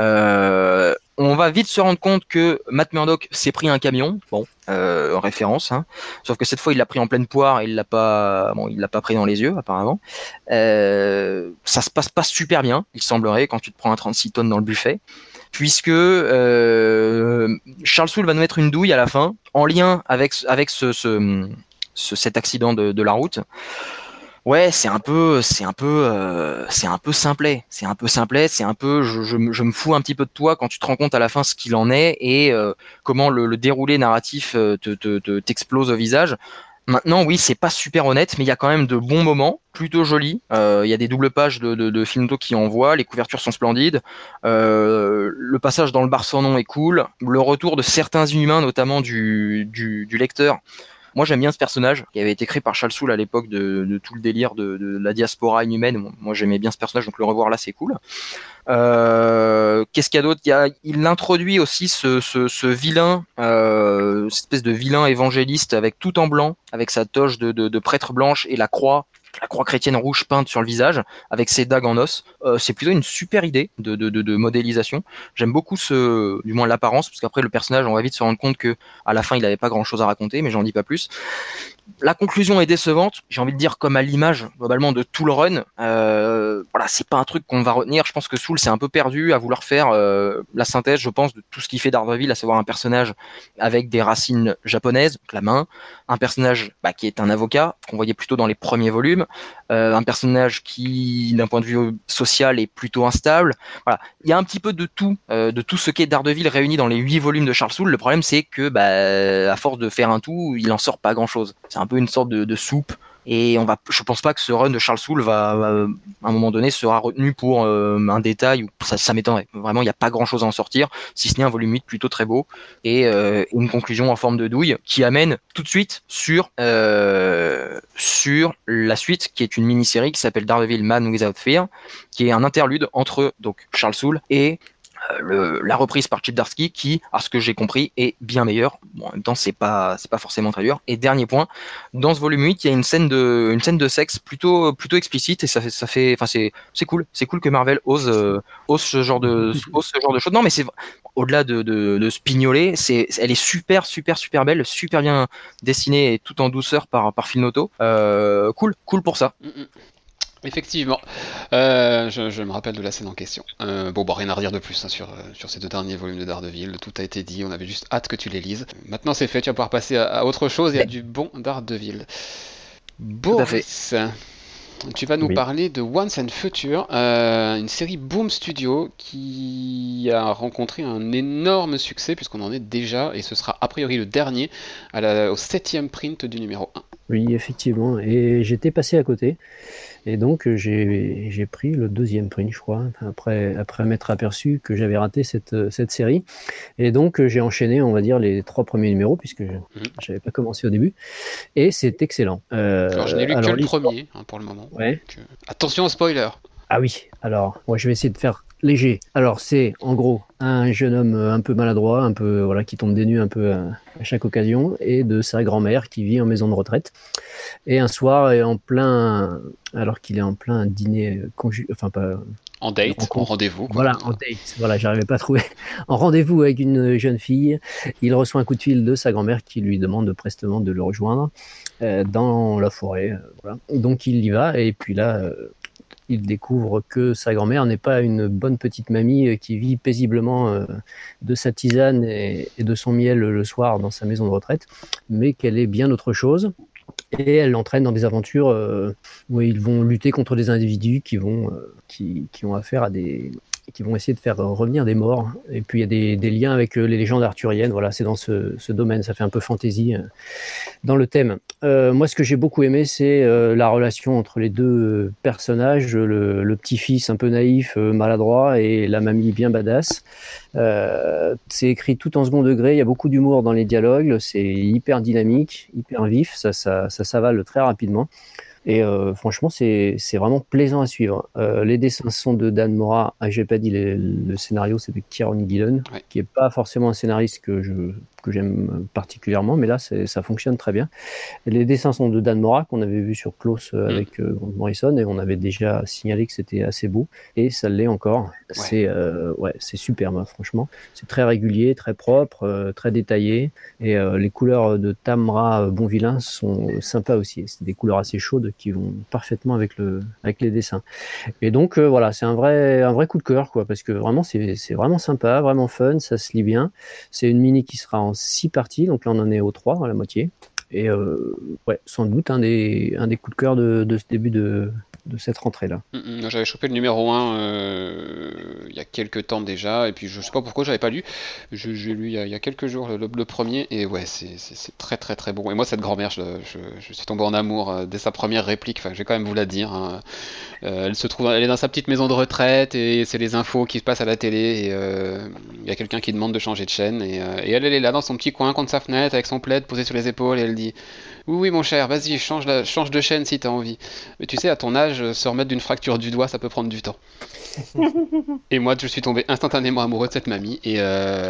On va vite se rendre compte que Matt Murdock s'est pris un camion, en référence, hein. Sauf que cette fois il l'a pris en pleine poire et il l'a pas pris dans les yeux apparemment. Ça se passe pas super bien, il semblerait, quand tu te prends un 36 tonnes dans le buffet, puisque Charles Soule va nous mettre une douille à la fin en lien avec cet accident de la route. Ouais, c'est un peu simplet. Je me fous un petit peu de toi quand tu te rends compte à la fin ce qu'il en est et comment le déroulé narratif t'explose au visage. Maintenant, oui, c'est pas super honnête, mais il y a quand même de bons moments, plutôt jolis. Il y a des doubles pages de Phil Noto qui envoient, les couvertures sont splendides. Le passage dans le bar sans nom est cool. Le retour de certains inhumains, notamment du lecteur. Moi, j'aime bien ce personnage qui avait été créé par Charles Soule à l'époque de tout le délire de la diaspora inhumaine. Moi, j'aimais bien ce personnage, donc le revoir là, c'est cool. Qu'est-ce qu'il y a d'autre? Il introduit aussi ce vilain, cette espèce de vilain évangéliste avec tout en blanc, avec sa toge de prêtre blanche et la croix chrétienne rouge peinte sur le visage, avec ses dagues en os. C'est plutôt une super idée de modélisation. J'aime beaucoup du moins l'apparence, parce qu'après le personnage, on va vite se rendre compte que à la fin, il avait pas grand chose à raconter, mais j'en dis pas plus. La conclusion est décevante, j'ai envie de dire, comme à l'image globalement de tout le run. Voilà, c'est pas un truc qu'on va retenir. Je pense que Soule s'est un peu perdu à vouloir faire la synthèse, je pense, de tout ce qui fait Daredevil, à savoir un personnage avec des racines japonaises, la main, un personnage qui est un avocat, qu'on voyait plutôt dans les premiers volumes, volumes, un personnage qui, d'un point de vue social, est plutôt instable. Voilà, il y a un petit peu de tout ce qu'est Daredevil réuni dans les 8 volumes de Charles Soule. Le problème, c'est que, à force de faire un tout, il en sort pas grand-chose. C'est un peu une sorte de soupe. Et je pense pas que ce run de Charles Soule va à un moment donné sera retenu pour un détail où ça m'étonnerait. Vraiment, il n'y a pas grand chose à en sortir, si ce n'est un volume 8 plutôt très beau et une conclusion en forme de douille qui amène tout de suite sur la suite, qui est une mini-série qui s'appelle Daredevil Man Without Fear, qui est un interlude entre donc Charles Soule et la reprise par Chip Zdarsky qui, à ce que j'ai compris, est bien meilleure. Bon, en même temps, c'est pas forcément très dur. Et dernier point, dans ce volume 8, il y a une scène de sexe plutôt explicite et ça fait, enfin c'est cool que Marvel ose ce genre de choses. Non, mais c'est au-delà de se pignoler, elle est super belle, super bien dessinée et tout en douceur par Phil Noto. Cool pour ça. Effectivement, je me rappelle de la scène en question. Rien à redire de plus sur ces 2 derniers volumes de Daredevil. Tout a été dit, on avait juste hâte que tu les lises. Maintenant c'est fait, tu vas pouvoir passer à autre chose et à du bon Daredevil. Boris, tu vas nous parler de Once and Future, une série Boom Studio qui a rencontré un énorme succès puisqu'on en est déjà, et ce sera a priori le dernier, au 7e print du numéro 1. Oui, effectivement, et j'étais passé à côté. Et donc j'ai pris le 2e print, je crois, après m'être aperçu que j'avais raté cette série. Et donc j'ai enchaîné, on va dire, les 3 premiers numéros, puisque je n'avais pas commencé au début. Et c'est excellent. Alors je n'ai lu que le premier, pour le moment. Ouais. Donc, attention au spoiler. Ah oui, alors moi je vais essayer de faire léger. Alors c'est en gros un jeune homme un peu maladroit, un peu qui tombe des nues un peu à chaque occasion, et de sa grand-mère qui vit en maison de retraite. Et un soir, alors qu'il est en plein dîner en date, en rendez-vous. Quoi. Voilà, en date. Voilà, j'arrivais pas à trouver. En rendez-vous avec une jeune fille, il reçoit un coup de fil de sa grand-mère qui lui demande prestement de le rejoindre dans la forêt. Voilà. Donc il y va, et puis là, il découvre que sa grand-mère n'est pas une bonne petite mamie qui vit paisiblement de sa tisane et de son miel le soir dans sa maison de retraite, mais qu'elle est bien autre chose. Et elle l'entraîne dans des aventures où ils vont lutter contre des individus qui ont affaire à qui vont essayer de faire revenir des morts. Et puis il y a des liens avec les légendes arthuriennes. Voilà, c'est dans ce domaine, ça fait un peu fantasy dans le thème. Moi, ce que j'ai beaucoup aimé, c'est la relation entre les 2 personnages, le petit-fils un peu naïf, maladroit, et la mamie bien badass. C'est écrit tout en second degré, il y a beaucoup d'humour dans les dialogues, c'est hyper dynamique, hyper vif, ça s'avale très rapidement. Et franchement, c'est vraiment plaisant à suivre. Les dessins sont de Dan Mora. J'ai pas dit le scénario, c'est de Kieron Gillen, qui est pas forcément un scénariste que j'aime particulièrement, mais là ça fonctionne très bien. Et les dessins sont de Dan Mora, qu'on avait vu sur Klaus avec Grant Morrison, et on avait déjà signalé que c'était assez beau, et ça l'est encore. C'est superbe, franchement. C'est très régulier, très propre, très détaillé, et les couleurs de Tamra Bonvillain sont sympas aussi. C'est des couleurs assez chaudes qui vont parfaitement avec les dessins. Et donc voilà, c'est un vrai coup de cœur, quoi, parce que vraiment c'est vraiment sympa, vraiment fun, ça se lit bien. C'est une mini qui sera en 6 parties, donc là on en est au 3, à la moitié. Et sans doute un des coups de cœur de ce début de cette rentrée-là. J'avais chopé le numéro 1 il y a quelques temps déjà, et puis je sais pas pourquoi j'avais pas lu. J'ai lu il y a quelques jours le premier, et c'est très très très bon. Et moi, cette grand-mère, je suis tombé en amour dès sa première réplique. Enfin, je vais quand même vous la dire. Hein. Elle est dans sa petite maison de retraite, et c'est les infos qui se passent à la télé, et il y a quelqu'un qui demande de changer de chaîne, et elle est là dans son petit coin contre sa fenêtre avec son plaid posé sur les épaules, et elle dit: oui mon cher, vas-y, change de chaîne si t'as envie. Mais tu sais, à ton âge, se remettre d'une fracture du doigt, ça peut prendre du temps. Et moi, je suis tombé instantanément amoureux de cette mamie, et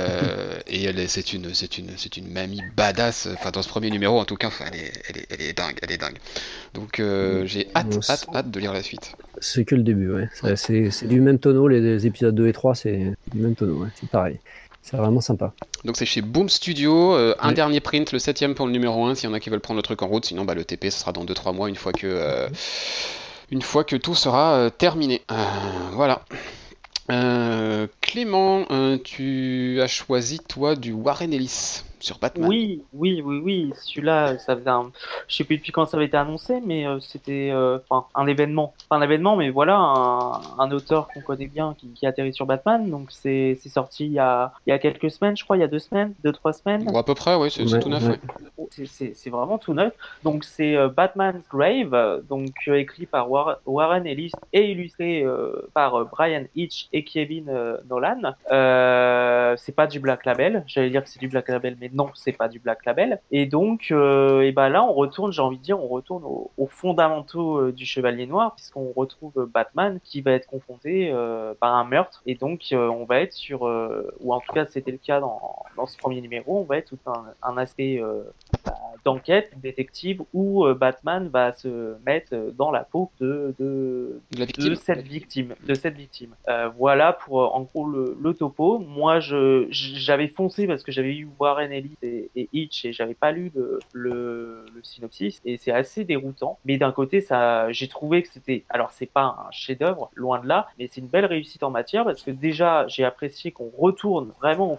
c'est une mamie badass. Enfin, dans ce premier numéro, en tout cas, elle est dingue. Donc j'ai hâte de lire la suite. C'est que le début, ouais. C'est du même tonneau, les épisodes 2 et 3, c'est du même tonneau, ouais. C'est pareil. C'est vraiment sympa. Donc c'est chez Boom Studio, un dernier print, le 7e pour le numéro 1, s'il y en a qui veulent prendre le truc en route. Sinon, le TP, ce sera dans 2-3 mois, une fois que tout sera terminé. Voilà. Clément, tu as choisi toi du Warren Ellis sur Batman. Oui. Celui-là, ça faisait je sais plus depuis quand ça avait été annoncé, mais c'était un événement. Pas un événement, mais voilà, un auteur qu'on connaît bien qui atterrit sur Batman. Donc c'est sorti il y a quelques semaines, je crois, il y a 2 semaines, 3 semaines. Ou à peu près, oui, c'est tout neuf. Ouais. C'est vraiment tout neuf. Donc c'est Batman's Grave, donc écrit par Warren Ellis et illustré par Brian Hitch et Kevin Nolan. C'est pas du Black Label. J'allais dire que c'est du Black Label, mais non, c'est pas du Black Label. Et donc, et ben là, on retourne aux fondamentaux du Chevalier Noir, puisqu'on retrouve Batman qui va être confronté par un meurtre. Et donc, on va être sur, ou en tout cas, c'était le cas dans ce premier numéro, on va être tout un aspect d'enquête détective où Batman va se mettre dans la peau de cette victime. Voilà pour en gros le topo. Moi, j'avais foncé parce que j'avais eu Warren Ellis et Hitch et j'avais pas lu le synopsis et c'est assez déroutant. Mais d'un côté, j'ai trouvé que c'était, alors c'est pas un chef-d'œuvre, loin de là, mais c'est une belle réussite en matière parce que déjà j'ai apprécié qu'on retourne vraiment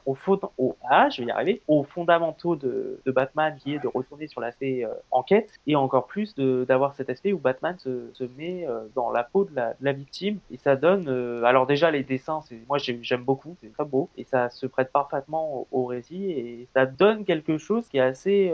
aux fondamentaux de Batman, qui est de retourner sur l'aspect enquête et encore plus d'avoir cet aspect où Batman se met dans la peau de la victime et ça donne alors déjà les dessins, moi j'aime beaucoup, c'est très beau et ça se prête parfaitement au récit et ça donne quelque chose qui est assez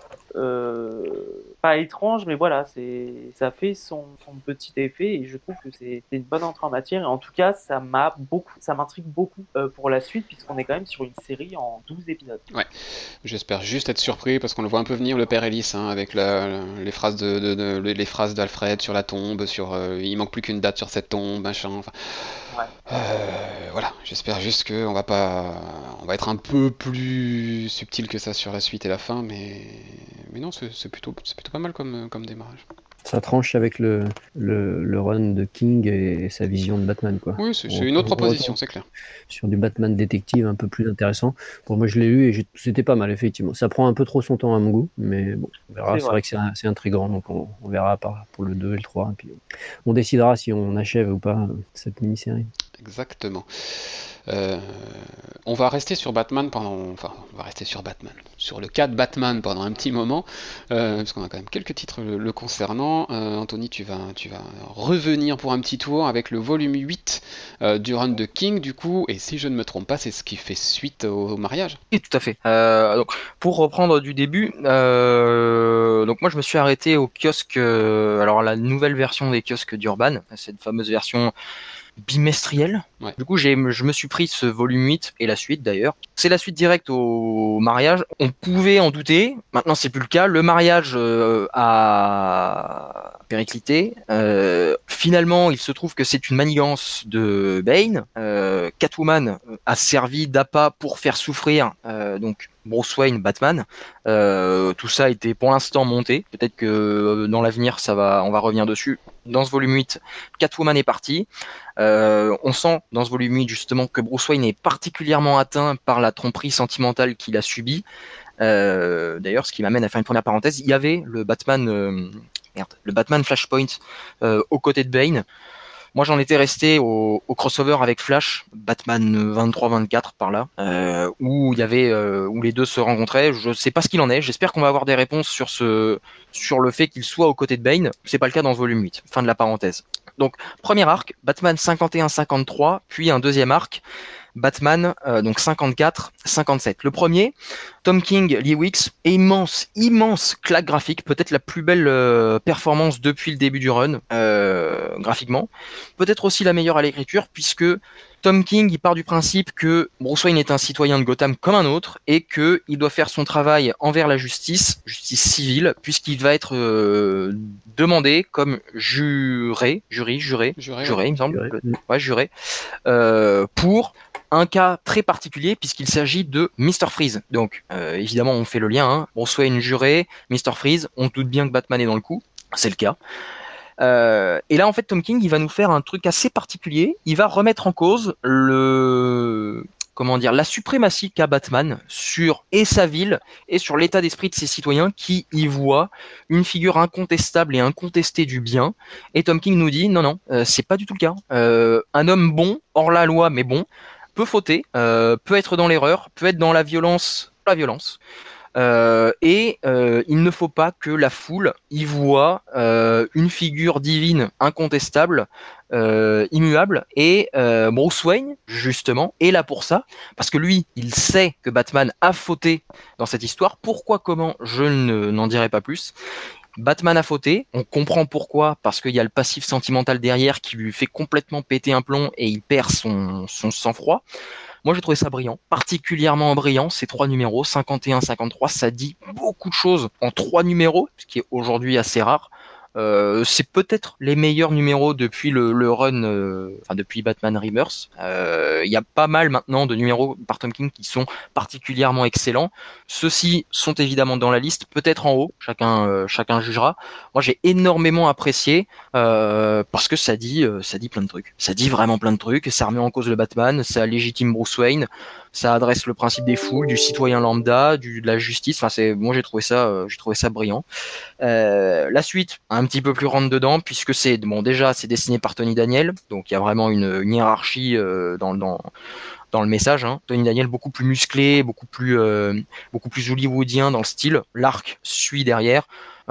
pas étrange, mais voilà, ça fait son petit effet et je trouve que c'est une bonne entrée en matière et en tout cas ça m'intrigue beaucoup pour la suite puisqu'on est quand même sur une série en 12 épisodes. Ouais, j'espère juste être surpris parce qu'on le voit un peu venir le père Ellis avec les phrases les phrases d'Alfred sur la tombe, sur il manque plus qu'une date sur cette tombe, machin. Enfin, ouais. Voilà, j'espère juste que on va être un peu plus subtil que ça sur la suite et la fin, mais non, c'est plutôt pas mal comme démarrage. Ça tranche avec le run de King et sa vision de Batman, quoi. Oui, c'est une autre proposition, c'est clair. Sur du Batman détective un peu plus intéressant. Bon, moi je l'ai lu et c'était pas mal, effectivement. Ça prend un peu trop son temps à mon goût, mais bon, on verra. C'est vrai que c'est intriguant, donc on verra pour le 2 et le 3. Et puis on décidera si on achève ou pas cette mini-série. Exactement. On va rester sur Batman sur le cas de Batman pendant un petit moment, parce qu'on a quand même quelques titres le concernant. Anthony, tu vas revenir pour un petit tour avec le volume 8 du run de King, du coup, et si je ne me trompe pas, c'est ce qui fait suite au mariage. Oui, tout à fait. Donc, pour reprendre du début, donc moi je me suis arrêté au kiosque, alors la nouvelle version des kiosques d'Urban, cette fameuse version bimestriel. Ouais. Du coup, je me suis pris ce volume 8 et la suite d'ailleurs. C'est la suite directe au mariage. On pouvait en douter. Maintenant, c'est plus le cas. Le mariage a périclité. Finalement, il se trouve que c'est une manigance de Bane. Catwoman a servi d'appât pour faire souffrir donc Bruce Wayne, Batman. Tout ça a été pour l'instant monté. Peut-être que dans l'avenir, on va revenir dessus. Dans ce volume 8, Catwoman est partie. On sent dans ce volume 8 justement que Bruce Wayne est particulièrement atteint par la tromperie sentimentale qu'il a subie. D'ailleurs, ce qui m'amène à faire une première parenthèse, il y avait le Batman Flashpoint aux côtés de Bane. Moi, j'en étais resté au crossover avec Flash, Batman 23-24 par là, où il y avait où les deux se rencontraient. Je sais pas ce qu'il en est. J'espère qu'on va avoir des réponses sur le fait qu'il soit aux côtés de Bane. C'est pas le cas dans ce volume 8. Fin de la parenthèse. Donc, premier arc, Batman 51-53, puis un deuxième arc, Batman donc 54-57. Le premier, Tom King, Lee Weeks, immense claque graphique, peut-être la plus belle performance depuis le début du run graphiquement, peut-être aussi la meilleure à l'écriture puisque Tom King il part du principe que Bruce Wayne est un citoyen de Gotham comme un autre et que il doit faire son travail envers la justice civile puisqu'il va être demandé comme juré, il me semble, juré, pour un cas très particulier puisqu'il s'agit de Mr. Freeze. Donc évidemment on fait le lien, Bruce Wayne juré, Mr. Freeze, on doute bien que Batman est dans le coup, c'est le cas. Et là en fait Tom King il va nous faire un truc assez particulier, il va remettre en cause la suprématie qu'a Batman sur et sa ville et sur l'état d'esprit de ses citoyens qui y voient une figure incontestable et incontestée du bien. Et Tom King nous dit non, c'est pas du tout le cas. Un homme bon, hors la loi mais bon, peut fauter, peut être dans l'erreur, peut être dans la violence. Il ne faut pas que la foule y voit une figure divine incontestable, immuable, et Bruce Wayne justement est là pour ça, parce que lui il sait que Batman a fauté dans cette histoire. Pourquoi, comment, je n'en dirai pas plus. Batman a fauté, on comprend pourquoi, parce qu'il y a le passif sentimental derrière qui lui fait complètement péter un plomb et il perd son sang-froid. Moi, j'ai trouvé ça brillant, particulièrement brillant, ces 3 numéros, 51, 53, ça dit beaucoup de choses en 3 numéros, ce qui est aujourd'hui assez rare. C'est peut-être les meilleurs numéros depuis le run, depuis Batman Rebirth. Il y a pas mal maintenant de numéros par Tom King qui sont particulièrement excellents. Ceux-ci sont évidemment dans la liste, peut-être en haut, chacun jugera. Moi, j'ai énormément apprécié parce que ça dit plein de trucs. Ça dit vraiment plein de trucs. Ça remet en cause le Batman, ça légitime Bruce Wayne, ça adresse le principe des foules, du citoyen lambda, de la justice. Moi, j'ai trouvé ça brillant. La suite, un petit peu plus rentre dedans, puisque c'est dessiné par Tony Daniel, donc il y a vraiment une hiérarchie dans le message. Tony Daniel beaucoup plus musclé, beaucoup plus hollywoodien dans le style. L'arc suit derrière.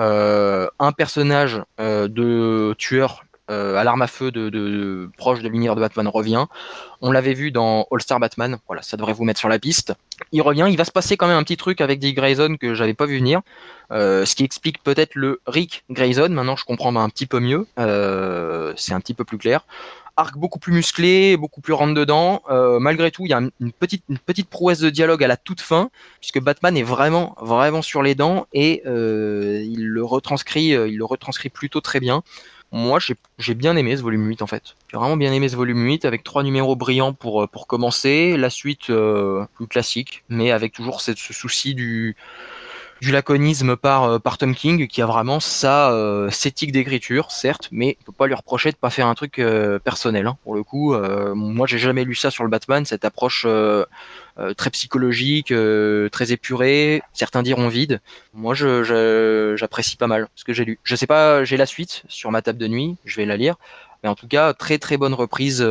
Un personnage de tueur à l'arme à feu de proche de l'univers de Batman revient. On l'avait vu dans All Star Batman. Voilà, ça devrait vous mettre sur la piste. Il revient. Il va se passer quand même un petit truc avec Dick Grayson que j'avais pas vu venir. Ce qui explique peut-être le Rick Grayson. Maintenant, je comprends un petit peu mieux. C'est un petit peu plus clair. Arc beaucoup plus musclé, beaucoup plus rentre dedans. Malgré tout, il y a une petite prouesse de dialogue à la toute fin, puisque Batman est vraiment sur les dents et il le retranscrit plutôt très bien. Moi, j'ai bien aimé ce volume 8 en fait. J'ai vraiment bien aimé ce volume 8 avec 3 numéros brillants pour commencer. La suite plus classique, mais avec toujours ce souci du laconisme par Tom King, qui a vraiment sa éthique d'écriture, certes, mais on peut pas lui reprocher de pas faire un truc personnel. Pour le coup, moi j'ai jamais lu ça sur le Batman, cette approche très psychologique, très épurée, certains diront vide. Moi j'apprécie pas mal ce que j'ai lu. Je sais pas, j'ai la suite sur ma table de nuit, je vais la lire. Mais en tout cas, très très bonne reprise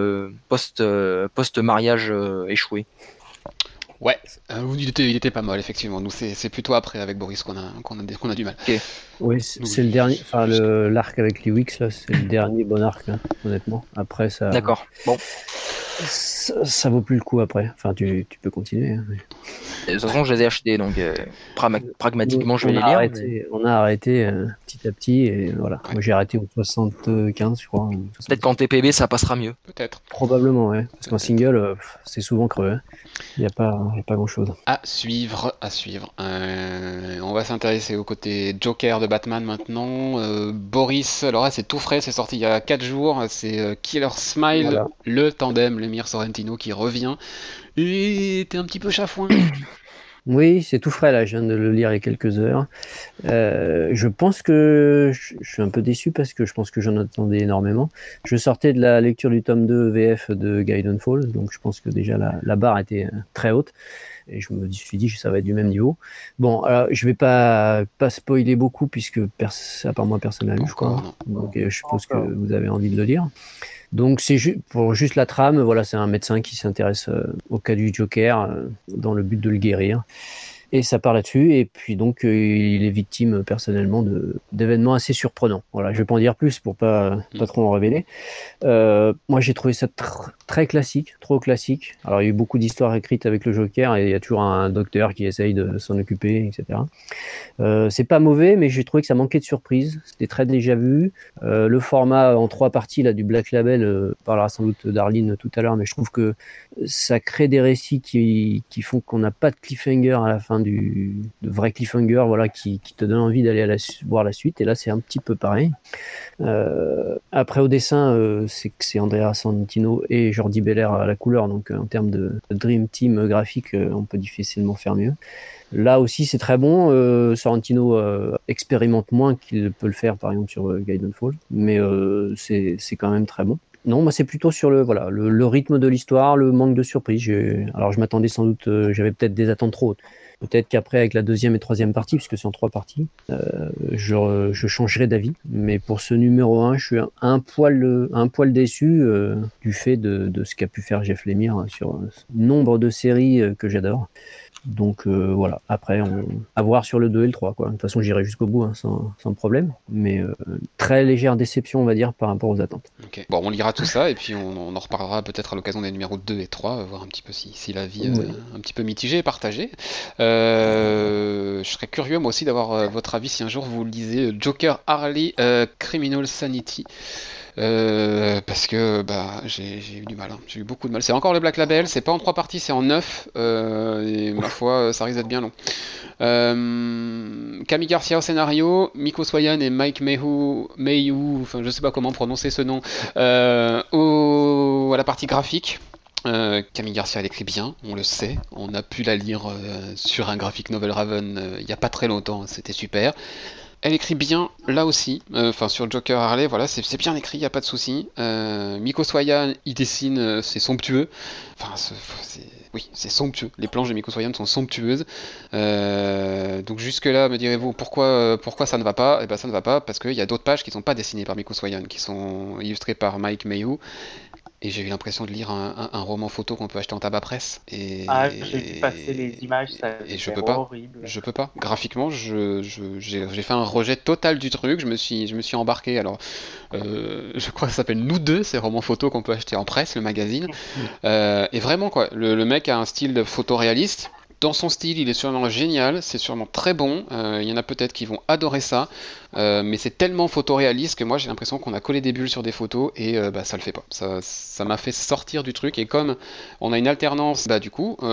post-mariage échoué. Ouais, il était pas mal effectivement. Nous c'est plutôt après avec Boris qu'on a du mal. Okay. Oui, c'est le dernier. Enfin, l'arc avec Lee Wicks là, c'est le dernier bon arc, honnêtement. Après ça. D'accord. Bon. Ça vaut plus le coup après. Enfin, tu peux continuer. Mais... De toute façon, je les ai achetés, donc pragmatiquement, je vais les lire. On a arrêté petit à petit, et voilà. Ouais. Moi, j'ai arrêté au 75, je crois. Peut-être qu'en TPB, ça passera mieux. Peut-être. Probablement, ouais. Parce qu'en single, c'est souvent creux. Il n'y a pas grand-chose. À suivre. On va s'intéresser au côté Joker de Batman maintenant. Boris, alors là, c'est tout frais, c'est sorti il y a 4 jours. C'est Killer Smile, voilà. Le tandem Lemire Sorrentino qui revient. Et t'es un petit peu chafouin. Oui, c'est tout frais là, je viens de le lire il y a quelques heures. Je pense que je suis un peu déçu parce que je pense que j'en attendais énormément. Je sortais de la lecture du tome 2 VF de Gaiden Falls, donc je pense que déjà la barre était très haute. Et je me suis dit que ça va être du même niveau. Bon, alors, je vais pas spoiler beaucoup puisque à part moi personne n'a lu, je crois. Donc je suppose que vous avez envie de le lire. Donc c'est pour juste la trame, voilà, c'est un médecin qui s'intéresse au cas du Joker dans le but de le guérir. Et ça part là-dessus, et puis donc il est victime personnellement d'événements assez surprenants. Voilà, je vais pas en dire plus pour pas trop en révéler. Moi j'ai trouvé ça très classique, trop classique. Alors il y a eu beaucoup d'histoires écrites avec le Joker, et il y a toujours un docteur qui essaye de s'en occuper, etc. C'est pas mauvais, mais j'ai trouvé que ça manquait de surprise. C'était très déjà vu. Le format en 3 parties là du Black Label parlera sans doute Darline tout à l'heure, mais je trouve que ça crée des récits qui font qu'on n'a pas de cliffhanger à la fin, de vrai cliffhanger, voilà, qui te donne envie d'aller voir la suite. Et là c'est un petit peu pareil. Après au dessin, c'est Andrea Santino et Jordi Belair à la couleur, donc en termes de Dream Team graphique, on peut difficilement faire mieux. Là aussi c'est très bon. Sorrentino expérimente moins qu'il peut le faire par exemple sur Gaiden Falls, mais c'est quand même très bon. Non, moi c'est plutôt sur le rythme de l'histoire, le manque de surprise. Alors je m'attendais sans doute, j'avais peut-être des attentes trop hautes. Peut-être qu'après avec la deuxième et troisième partie, puisque c'est en 3 parties, je changerai d'avis. Mais pour ce numéro 1, je suis un poil déçu du fait de ce qu'a pu faire Jeff Lemire sur nombre de séries que j'adore. Donc voilà, après à voir sur le 2 et le 3 quoi. De toute façon j'irai jusqu'au bout sans problème, mais très légère déception on va dire par rapport aux attentes. Ok. Bon, on lira tout ça et puis on en reparlera peut-être à l'occasion des numéros 2 et 3, voir un petit peu si l'avis un petit peu mitigé et partagé. Je serais curieux moi aussi d'avoir votre avis si un jour vous lisez Joker Harley Criminal Sanity. Parce que j'ai eu du mal, j'ai eu beaucoup de mal. C'est encore le Black Label, c'est pas en 3 parties, c'est en 9, et ma foi, ça risque d'être bien long. Camille Garcia au scénario, Miko Swayan et Mike Mayhew, enfin je sais pas comment prononcer ce nom, à la partie graphique. Camille Garcia elle écrit bien, on le sait, on a pu la lire sur un graphic novel Raven il y a pas très longtemps, c'était super. Elle écrit bien là aussi, sur Joker Harley, voilà, c'est bien écrit, il n'y a pas de souci. Miko Swayan, il dessine, c'est somptueux. C'est somptueux. Les planches de Miko Swayan sont somptueuses. Donc jusque-là, me direz-vous, pourquoi ça ne va pas ? Eh ben ça ne va pas parce qu'il y a d'autres pages qui ne sont pas dessinées par Miko Swayan, qui sont illustrées par Mike Mayhew. Et j'ai eu l'impression de lire un roman photo qu'on peut acheter en tabac presse. J'ai vu passer les images, ça je peux pas. Horrible. Je peux pas. Graphiquement, j'ai fait un rejet total du truc. Je me suis embarqué. Alors, je crois que ça s'appelle Nous deux, ces romans photos qu'on peut acheter en presse, le magazine. Et vraiment quoi, le mec a un style photoréaliste. Dans son style, il est sûrement génial, c'est sûrement très bon. Il y en a peut-être qui vont adorer ça, mais c'est tellement photoréaliste que moi j'ai l'impression qu'on a collé des bulles sur des photos et ça le fait pas. Ça m'a fait sortir du truc et comme on a une alternance, à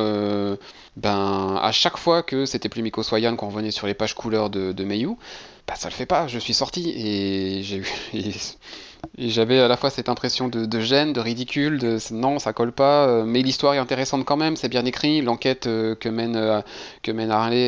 chaque fois que c'était plus Miko Swayan qu'on revenait sur les pages couleurs de Mayhew, ça le fait pas. Je suis sorti et j'ai eu. Et j'avais à la fois cette impression de gêne, de ridicule, non, ça colle pas, mais l'histoire est intéressante quand même, c'est bien écrit, l'enquête que mène Harley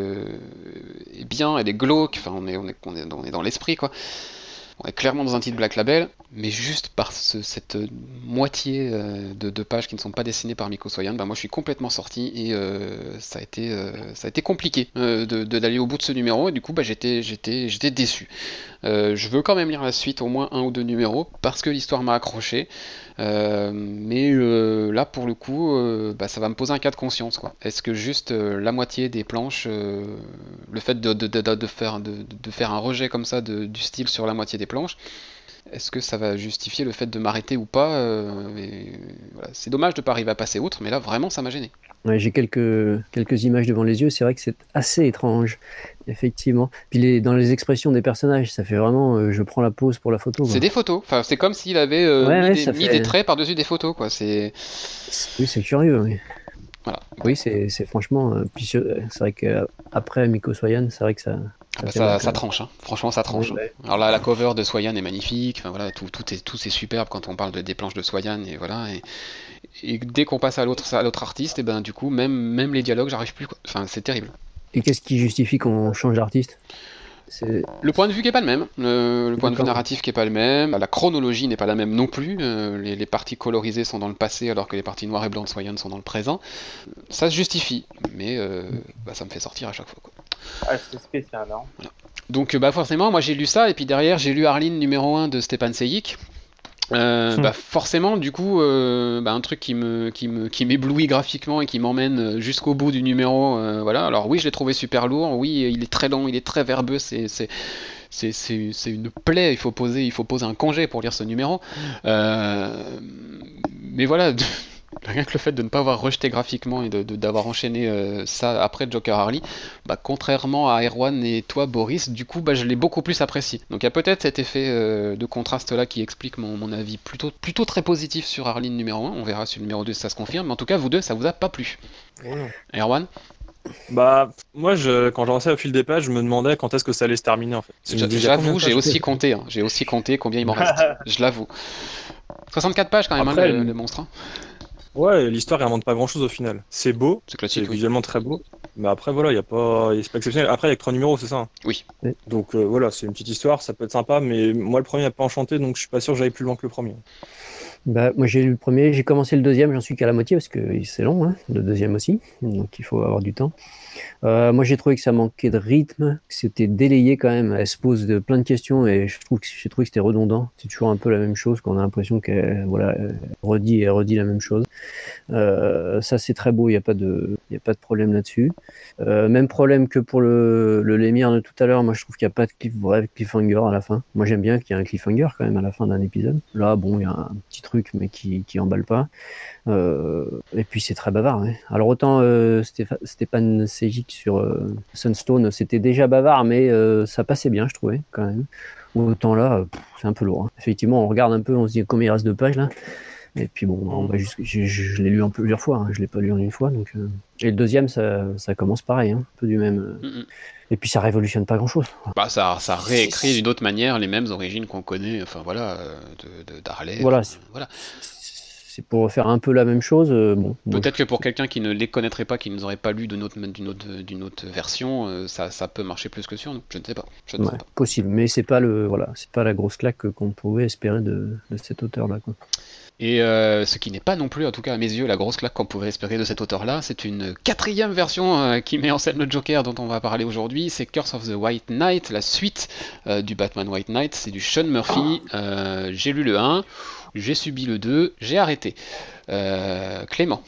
est bien, elle est glauque, enfin on est dans l'esprit quoi. On est clairement dans un titre Black Label, mais juste par cette moitié de pages qui ne sont pas dessinées par Miko Swayan, moi je suis complètement sorti et ça a été compliqué d'aller au bout de ce numéro et du coup j'étais déçu. Je veux quand même lire la suite, au moins 1 ou 2 numéros, parce que l'histoire m'a accroché. Mais là pour le coup ça va me poser un cas de conscience quoi. Est-ce que juste la moitié des planches, le fait de faire un rejet comme ça du style sur la moitié des planches, est-ce que ça va justifier le fait de m'arrêter ou pas voilà. C'est dommage de pas arriver à passer outre, mais là vraiment ça m'a gêné. Ouais, j'ai quelques images devant les yeux, c'est vrai que c'est assez étrange, effectivement. Puis dans les expressions des personnages, ça fait vraiment je prends la pause pour la photo. C'est des photos, enfin, c'est comme s'il avait mis des traits par-dessus des photos. Quoi. Oui, c'est curieux. Oui, voilà. Oui c'est franchement... c'est vrai qu'après Miko Swayan, c'est vrai que ça... Ça tranche, hein. Franchement ça tranche. Ouais. Alors là la cover de Swayan est magnifique, enfin, voilà, tout est superbe quand on parle des planches de Swayan et voilà. Et dès qu'on passe à l'autre artiste, et du coup même les dialogues j'arrive plus quoi. Enfin c'est terrible. Et qu'est-ce qui justifie qu'on change d'artiste ? Le point de vue qui est pas le même, le point de vue narratif qui est pas le même, la chronologie n'est pas la même non plus, les parties colorisées sont dans le passé alors que les parties noires et blancs de Swayan sont dans le présent. Ça se justifie, mais ça me fait sortir à chaque fois quoi. Ah, c'est spécial, hein. Voilà. Donc forcément, moi j'ai lu ça, et puis derrière j'ai lu Arline numéro 1 de Stepan Sejic. Forcément, du coup, un truc qui m'éblouit graphiquement et qui m'emmène jusqu'au bout du numéro. Voilà. Alors oui, je l'ai trouvé super lourd. Oui, il est très long, il est très verbeux. C'est une plaie. Il faut poser un congé pour lire ce numéro. Mais voilà. Rien que le fait de ne pas avoir rejeté graphiquement et d'avoir enchaîné ça après Joker Harley, contrairement à Erwan et toi Boris, du coup je l'ai beaucoup plus apprécié. Donc il y a peut-être cet effet de contraste là qui explique mon avis plutôt très positif sur Harley numéro 1, on verra si le numéro 2 ça se confirme, mais en tout cas vous deux ça vous a pas plu. Erwan ? Moi, quand j'avançais au fil des pages, je me demandais quand est-ce que ça allait se terminer en fait. J'avoue, j'ai aussi compté combien il m'en reste, je l'avoue. 64 pages quand même, après, le monstre. Ouais, l'histoire elle remonte pas grand chose au final. C'est beau, c'est classique, visuellement très beau. Mais après, voilà, c'est pas exceptionnel. Après, il y a que 3 numéros, c'est ça? Oui. Donc voilà, c'est une petite histoire, ça peut être sympa, mais moi, le premier n'a pas enchanté, donc je suis pas sûr que j'aille plus loin que le premier. Bah, moi j'ai lu le premier, j'ai commencé le deuxième, j'en suis qu'à la moitié parce que c'est long, hein, le deuxième aussi, donc il faut avoir du temps. Moi j'ai trouvé que ça manquait de rythme, que c'était délayé quand même, elle se pose plein de questions et j'ai trouvé que c'était redondant, c'est toujours un peu la même chose, qu'on a l'impression qu'elle elle redit et redit la même chose. Ça c'est très beau, il n'y a pas de problème là-dessus. Même problème que pour le Lemire de tout à l'heure, moi je trouve qu'il n'y a pas de vrai cliffhanger à la fin. Moi j'aime bien qu'il y ait un cliffhanger quand même à la fin d'un épisode. Là bon, il y a un petit truc mais qui emballe pas. Et puis c'est très bavard. Ouais. Alors autant Stéphane Sejic sur Sunstone, c'était déjà bavard, mais ça passait bien, je trouvais quand même. Autant là, c'est un peu lourd. Hein. Effectivement, on regarde un peu, on se dit combien il reste de pages là. Et puis bon, on va je l'ai lu plusieurs fois, hein. Je l'ai pas lu en une fois. Donc, et le deuxième, ça commence pareil, hein. Un peu du même. Et puis ça révolutionne pas grand-chose. Bah ça réécrit d'une autre manière les mêmes origines qu'on connaît, enfin voilà, d'Harley. Voilà. Voilà. C'est pour faire un peu la même chose. Bon, peut-être que pour quelqu'un qui ne les connaîtrait pas, qui ne les aurait pas lu d'une autre version, ça peut marcher plus que sur nous. Je ne sais pas. Possible, mais c'est pas la grosse claque qu'on pouvait espérer de cet auteur-là, quoi. Et ce qui n'est pas non plus, en tout cas à mes yeux, la grosse claque qu'on pouvait espérer de cet auteur-là, c'est une 4e version qui met en scène le Joker dont on va parler aujourd'hui. C'est Curse of the White Knight, la suite du Batman White Knight. C'est du Sean Murphy. J'ai lu le 1, j'ai subi le 2, j'ai arrêté. Clément.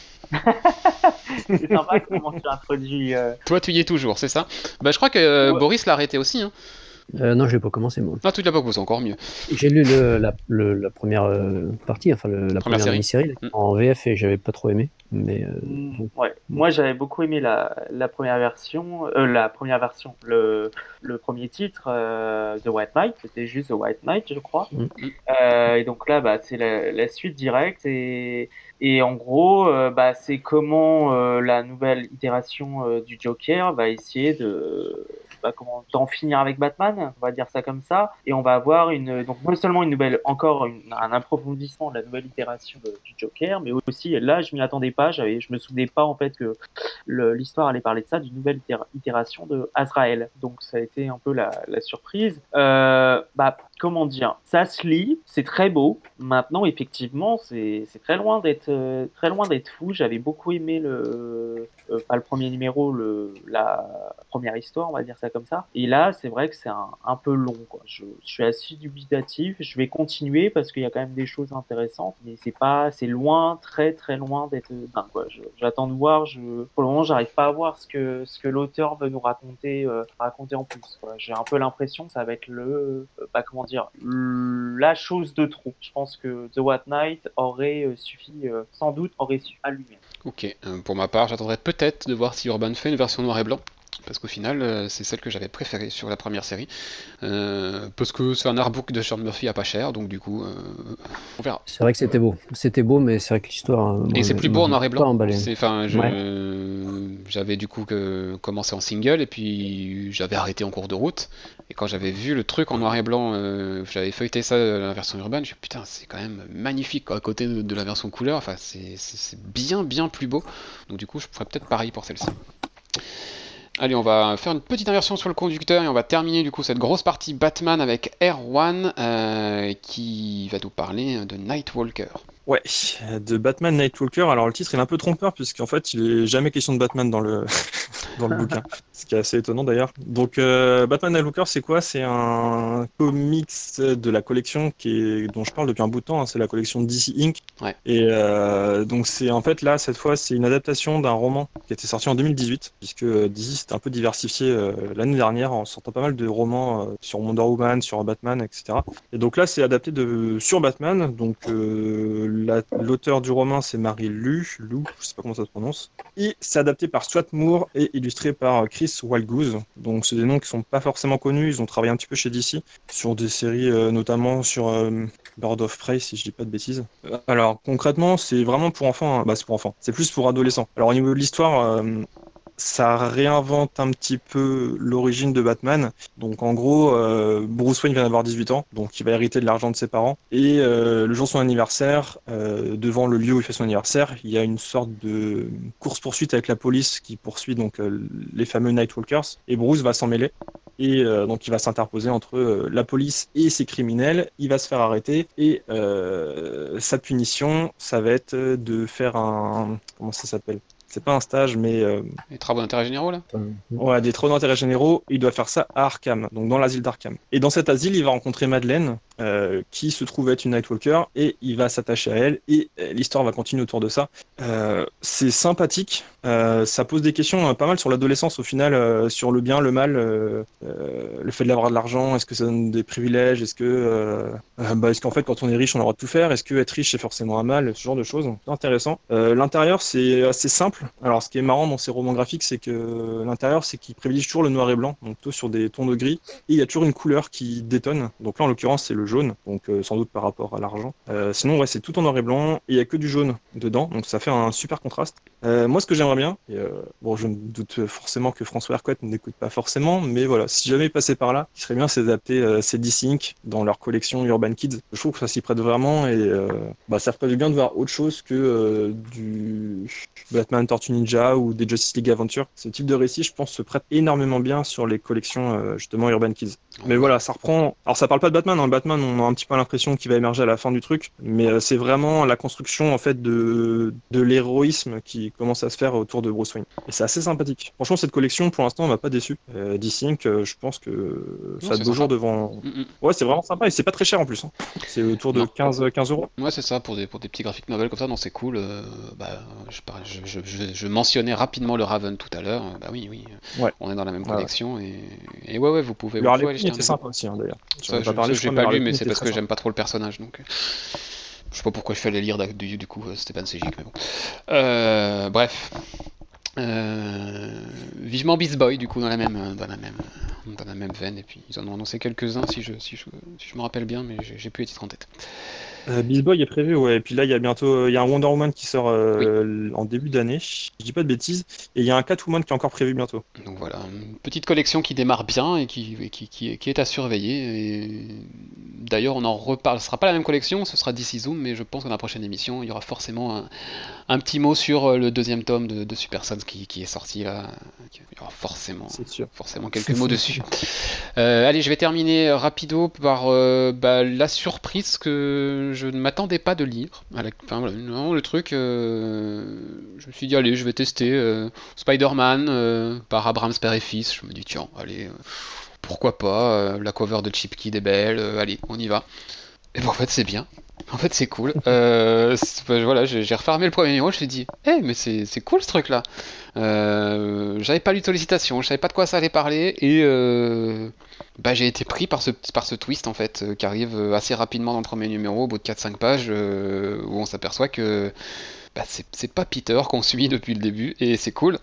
C'est sympa comment tu introduis. Toi, tu y es toujours, c'est ça? Bah, je crois que Boris l'a arrêté aussi. Hein. Non, je l'ai pas commencé moi. Ah, tu l'as pas commencé, encore mieux. J'ai lu la première partie, enfin la première mini-série en VF et j'avais pas trop aimé. Mais ouais, moi j'avais beaucoup aimé la première version, le premier titre The White Knight, c'était juste The White Knight, je crois. Et donc là, bah, c'est la suite directe et en gros, bah, c'est comment la nouvelle itération du Joker va essayer comment d'en finir avec Batman, on va dire ça comme ça, et on va avoir donc non seulement un approfondissement de la nouvelle itération du Joker, mais aussi là je m'y attendais pas, je me souvenais pas en fait que l'histoire allait parler de ça, d'une nouvelle itération de Azrael, donc ça a été un peu la surprise. Bah comment dire, ça se lit, c'est très beau. Maintenant, effectivement, c'est très loin d'être fou. J'avais beaucoup aimé pas le premier numéro, la première histoire, on va dire ça comme ça. Et là, c'est vrai que c'est un peu long, quoi. Je suis assez dubitatif. Je vais continuer parce qu'il y a quand même des choses intéressantes, mais c'est loin, très très loin d'être dingue, quoi. J'attends de voir. Pour le moment, j'arrive pas à voir ce que l'auteur veut nous raconter en plus, quoi. J'ai un peu l'impression que ça va être la chose de trop. Je pense que The White Knight aurait suffi à lui-même. Ok, pour ma part, j'attendrai peut-être de voir si Urban fait une version noir et blanc. Parce qu'au final, c'est celle que j'avais préférée sur la première série. Parce que c'est un artbook de Sean Murphy à pas cher, donc du coup, on verra. C'est vrai que c'était beau. C'était beau, mais c'est vrai que l'histoire... Et c'est plus beau en noir et blanc. J'avais du coup commencé en single, et puis j'avais arrêté en cours de route. Et quand j'avais vu le truc en noir et blanc, j'avais feuilleté ça, la version urbaine, je me suis dit, putain, c'est quand même magnifique, quoi, à côté de la version couleur. Enfin, c'est bien plus beau. Donc du coup, je ferais peut-être pareil pour celle-ci. Allez, on va faire une petite inversion sur le conducteur et on va terminer du coup cette grosse partie Batman avec Erwan qui va nous parler de Nightwalker. Ouais, de Batman Nightwalker. Alors le titre il est un peu trompeur puisqu'en fait il est jamais question de Batman dans le dans le bouquin, ce qui est assez étonnant d'ailleurs. Donc Batman Nightwalker c'est quoi? C'est un comics de la collection dont je parle depuis un bout de temps, hein, c'est la collection DC Inc. Ouais. Et donc c'est en fait là cette fois c'est une adaptation d'un roman qui était sorti en 2018 puisque DC s'était un peu diversifié l'année dernière en sortant pas mal de romans sur Wonder Woman, sur Batman, etc. Et donc là c'est adapté sur Batman, donc l'auteur du roman c'est Marie Lou, je sais pas comment ça se prononce, et c'est adapté par Stuart Moore et illustré par Chris Wildgoose. Donc c'est des noms qui sont pas forcément connus, ils ont travaillé un petit peu chez DC sur des séries notamment sur Bird of Prey si je dis pas de bêtises. Alors concrètement c'est vraiment pour enfants, c'est pour enfants, c'est plus pour adolescents. Alors au niveau de l'histoire ça réinvente un petit peu l'origine de Batman. Donc en gros, Bruce Wayne vient d'avoir 18 ans, donc il va hériter de l'argent de ses parents. Et le jour de son anniversaire, devant le lieu où il fait son anniversaire, il y a une sorte de course-poursuite avec la police qui poursuit donc les fameux Nightwalkers. Et Bruce va s'en mêler. Et donc il va s'interposer entre la police et ces criminels, il va se faire arrêter et sa punition, ça va être de faire un... Comment ça s'appelle ? C'est pas un stage, mais... Les travaux d'intérêt généraux, là ? Ouais, des travaux d'intérêt généraux, il doit faire ça à Arkham, donc dans l'asile d'Arkham. Et dans cet asile, il va rencontrer Madeleine, qui se trouve être une Nightwalker, et il va s'attacher à elle, et l'histoire va continuer autour de ça. C'est sympathique, ça pose des questions pas mal sur l'adolescence au final, sur le bien, le mal, le fait d'avoir de l'argent, est-ce que ça donne des privilèges, est-ce qu'en fait quand on est riche on a le droit de tout faire, est-ce que être riche c'est forcément un mal, ce genre de choses, c'est intéressant. L'intérieur c'est assez simple. Alors ce qui est marrant dans ces romans graphiques c'est que l'intérieur c'est qu'ils privilégient toujours le noir et blanc, donc plutôt sur des tons de gris, et il y a toujours une couleur qui détonne, donc là en l'occurrence c'est le jaune, donc sans doute par rapport à l'argent. Sinon ouais c'est tout en noir et blanc, et il y a que du jaune dedans, donc ça fait un super contraste. Moi ce que j'aimerais bien, et bon je me doute forcément que François Hercouet n'écoute pas forcément, mais voilà, si jamais il passait par là, ce qui serait bien c'est d'adapter ces DC Inc dans leur collection Urban Kids. Je trouve que ça s'y prête vraiment, et ça ferait du bien de voir autre chose que du Batman Tortue Ninja ou des Justice League Adventure. Ce type de récit je pense se prête énormément bien sur les collections justement Urban Kids. Mais voilà, ça reprend, alors ça parle pas de Batman, hein. Batman on a un petit peu l'impression qu'il va émerger à la fin du truc, mais c'est vraiment la construction en fait de l'héroïsme qui commence à se faire autour de Bruce Wayne. Et c'est assez sympathique. Franchement cette collection pour l'instant m'a pas déçu. DC Inc, je pense que ça a de beaux jours devant. Ouais, c'est vraiment sympa et c'est pas très cher en plus, hein. C'est autour de 15 euros. Ouais, c'est ça, pour des petits graphiques novels comme ça, non, c'est cool. Je mentionnais rapidement le Raven tout à l'heure. Bah oui, Ouais. On est dans la même collection et ouais, vous pouvez Le aller Harley jeter Quinn un était œil. sympa aussi, hein, d'ailleurs. Ça, j'ai pas lu, mais c'est parce que j'aime pas trop le personnage, donc je sais pas pourquoi je fais aller lire du coup Stéphane Ségic, mais bon. Bref. Vivement Beast Boy du coup dans la même veine, et puis ils en ont annoncé quelques-uns si je me rappelle bien, mais j'ai plus les titres en tête. Beast Boy est prévu, ouais. Et puis là, il y a un Wonder Woman qui sort en début d'année, je dis pas de bêtises, et il y a un Catwoman qui est encore prévu bientôt. Donc voilà, une petite collection qui démarre bien et qui est à surveiller. Et d'ailleurs, on en reparle. Ce sera pas la même collection, ce sera DC Zoom, mais je pense que dans la prochaine émission, il y aura forcément un petit mot sur le deuxième tome de Super Sons qui est sorti là. Il y aura forcément quelques mots dessus. Allez, je vais terminer rapido par la surprise que je ne m'attendais pas de lire. Vraiment, le truc, je me suis dit, allez, je vais tester Spider-Man par Abrams père et fils. Je me dis, tiens, allez, pourquoi pas, la cover de Chip Kid est belle, allez, on y va. Et bon, en fait, c'est bien. En fait, c'est cool. Voilà, j'ai refermé le premier numéro, je me suis dit, mais c'est cool ce truc-là. J'avais pas lu de sollicitation, je savais pas de quoi ça allait parler, et j'ai été pris par ce twist en fait, qui arrive assez rapidement dans le premier numéro, au bout de 4-5 pages, où on s'aperçoit que c'est pas Peter qu'on suit depuis le début, et c'est cool.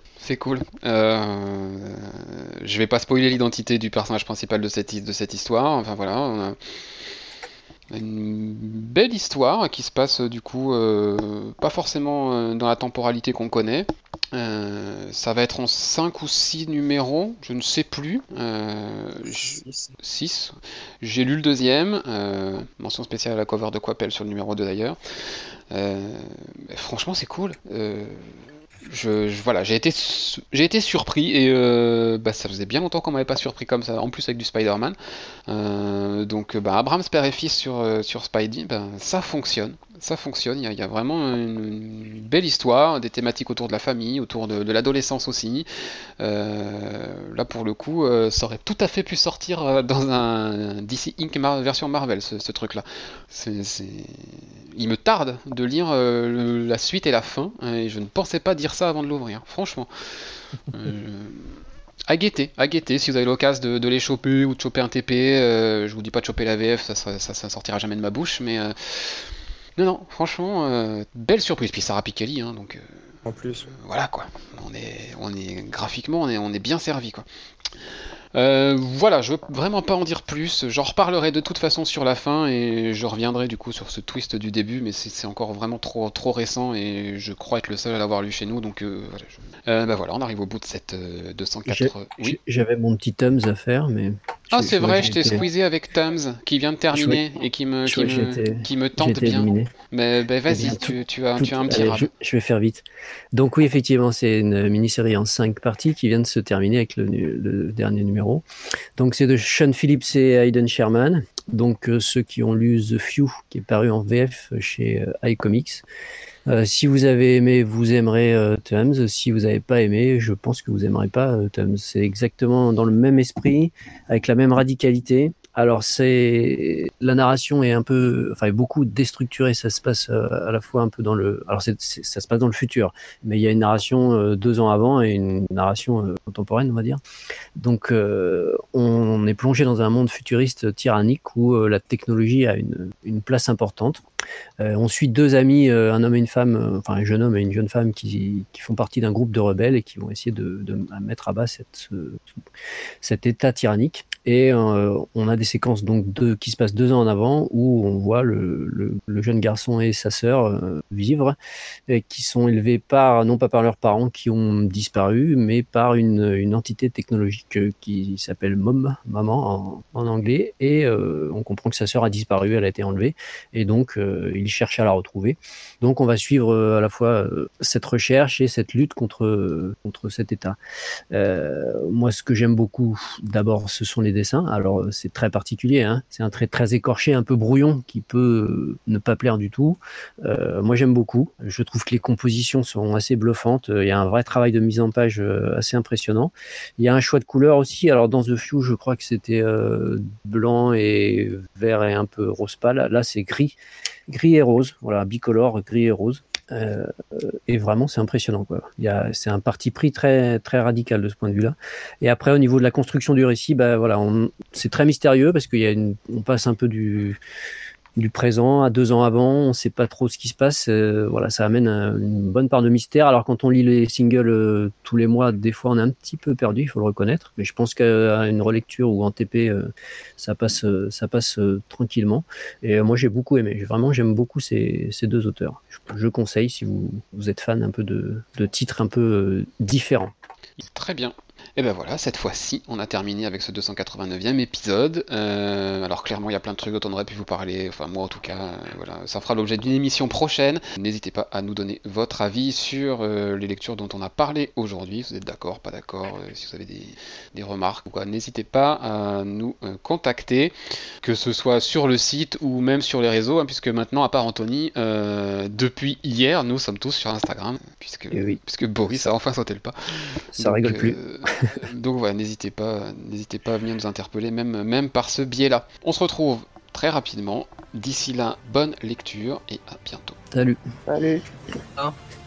Je vais pas spoiler l'identité du personnage principal de cette histoire, enfin voilà, on a une belle histoire qui se passe du coup pas forcément dans la temporalité qu'on connaît. Ça va être en 5 ou 6 numéros, je ne sais plus. 6. J'ai lu le deuxième, mention spéciale à la cover de Coppel sur le numéro 2 d'ailleurs. Franchement c'est cool. Voilà, j'ai été surpris, et ça faisait bien longtemps qu'on m'avait pas surpris comme ça, en plus avec du Spider-Man. Donc Abrams père et fils sur Spidey, ça fonctionne, il y a vraiment une belle histoire, des thématiques autour de la famille, autour de l'adolescence aussi. Là pour le coup, ça aurait tout à fait pu sortir dans un DC Inc version Marvel, ce truc là. Il me tarde de lire la suite et la fin, et je ne pensais pas dire ça avant de l'ouvrir, franchement. À guetter, si vous avez l'occasion de les choper ou de choper un TP. Je vous dis pas de choper la VF, ça sortira jamais de ma bouche, mais non, franchement, belle surprise. Puis Sarah Pichelli, hein, donc en plus. Voilà quoi, on est graphiquement, on est bien servi quoi. Voilà, je veux vraiment pas en dire plus. J'en reparlerai de toute façon sur la fin et je reviendrai du coup sur ce twist du début, mais c'est encore vraiment trop récent et je crois être le seul à l'avoir lu chez nous, donc voilà. Bah voilà, on arrive au bout de cette 204. Oui. J'avais mon petit Tums à faire, mais. C'est vrai, je t'ai squeezé avec Tums qui vient de terminer et qui me tente bien. Éliminé. Mais vas-y, tu as un petit rap. Je vais faire vite. Donc oui, effectivement, c'est une mini-série en 5 parties qui vient de se terminer avec le dernier numéro. Donc c'est de Sean Phillips et Hayden Sherman. Donc ceux qui ont lu The Few, qui est paru en VF chez iComics. Si vous avez aimé, vous aimerez Tums. Si vous n'avez pas aimé, je pense que vous n'aimerez pas Tums. C'est exactement dans le même esprit, avec la même radicalité. Alors la narration est beaucoup déstructurée. Ça se passe à la fois un peu ça se passe dans le futur, mais il y a une narration 2 ans avant et une narration contemporaine, on va dire. Donc on est plongé dans un monde futuriste tyrannique où la technologie a une place importante. On suit 2 amis, un homme et une femme, un jeune homme et une jeune femme qui font partie d'un groupe de rebelles et qui vont essayer de mettre à bas cet état tyrannique. Et on a des séquences donc qui se passent 2 ans en avant où on voit le jeune garçon et sa sœur vivre, et qui sont élevés non pas par leurs parents qui ont disparu, mais par une entité technologique qui s'appelle maman en anglais, et on comprend que sa sœur a disparu, elle a été enlevée, et donc il cherche à la retrouver. Donc on va suivre à la fois cette recherche et cette lutte contre cet état. Moi, ce que j'aime beaucoup, d'abord, ce sont les dessins. Alors c'est très particulier, hein. C'est un trait très écorché, un peu brouillon, qui peut ne pas plaire du tout. Moi j'aime beaucoup. Je trouve que les compositions sont assez bluffantes. Il y a un vrai travail de mise en page assez impressionnant. Il y a un choix de couleurs aussi. Alors dans The Few, je crois que c'était blanc et vert et un peu rose pâle. Là c'est gris et rose. Voilà, bicolore, gris et rose. Et vraiment c'est impressionnant, quoi. C'est un parti pris très très radical de ce point de vue-là. Et après, au niveau de la construction du récit, c'est très mystérieux parce on passe un peu du présent à 2 ans avant, on ne sait pas trop ce qui se passe. Ça amène une bonne part de mystère. Alors quand on lit les singles tous les mois, des fois on est un petit peu perdu, il faut le reconnaître. Mais je pense qu'à une relecture ou en TP, ça passe tranquillement. Et moi j'ai beaucoup aimé. J'aime beaucoup ces 2 auteurs. Je conseille si vous êtes fan un peu de titres un peu différents. Très bien. Et ben voilà, cette fois-ci, on a terminé avec ce 289e épisode. Alors clairement, il y a plein de trucs dont on aurait pu vous parler, enfin moi en tout cas, voilà, ça fera l'objet d'une émission prochaine. N'hésitez pas à nous donner votre avis sur les lectures dont on a parlé aujourd'hui. Vous êtes d'accord, pas d'accord, si vous avez des remarques ou quoi, n'hésitez pas à nous contacter, que ce soit sur le site ou même sur les réseaux, hein, puisque maintenant, à part Anthony, depuis hier, nous sommes tous sur Instagram, puisque Boris a enfin sauté le pas. Ça rigole plus. Donc voilà, n'hésitez pas à venir nous interpeller, même par ce biais-là. On se retrouve très rapidement. D'ici là, bonne lecture et à bientôt. Salut. Salut.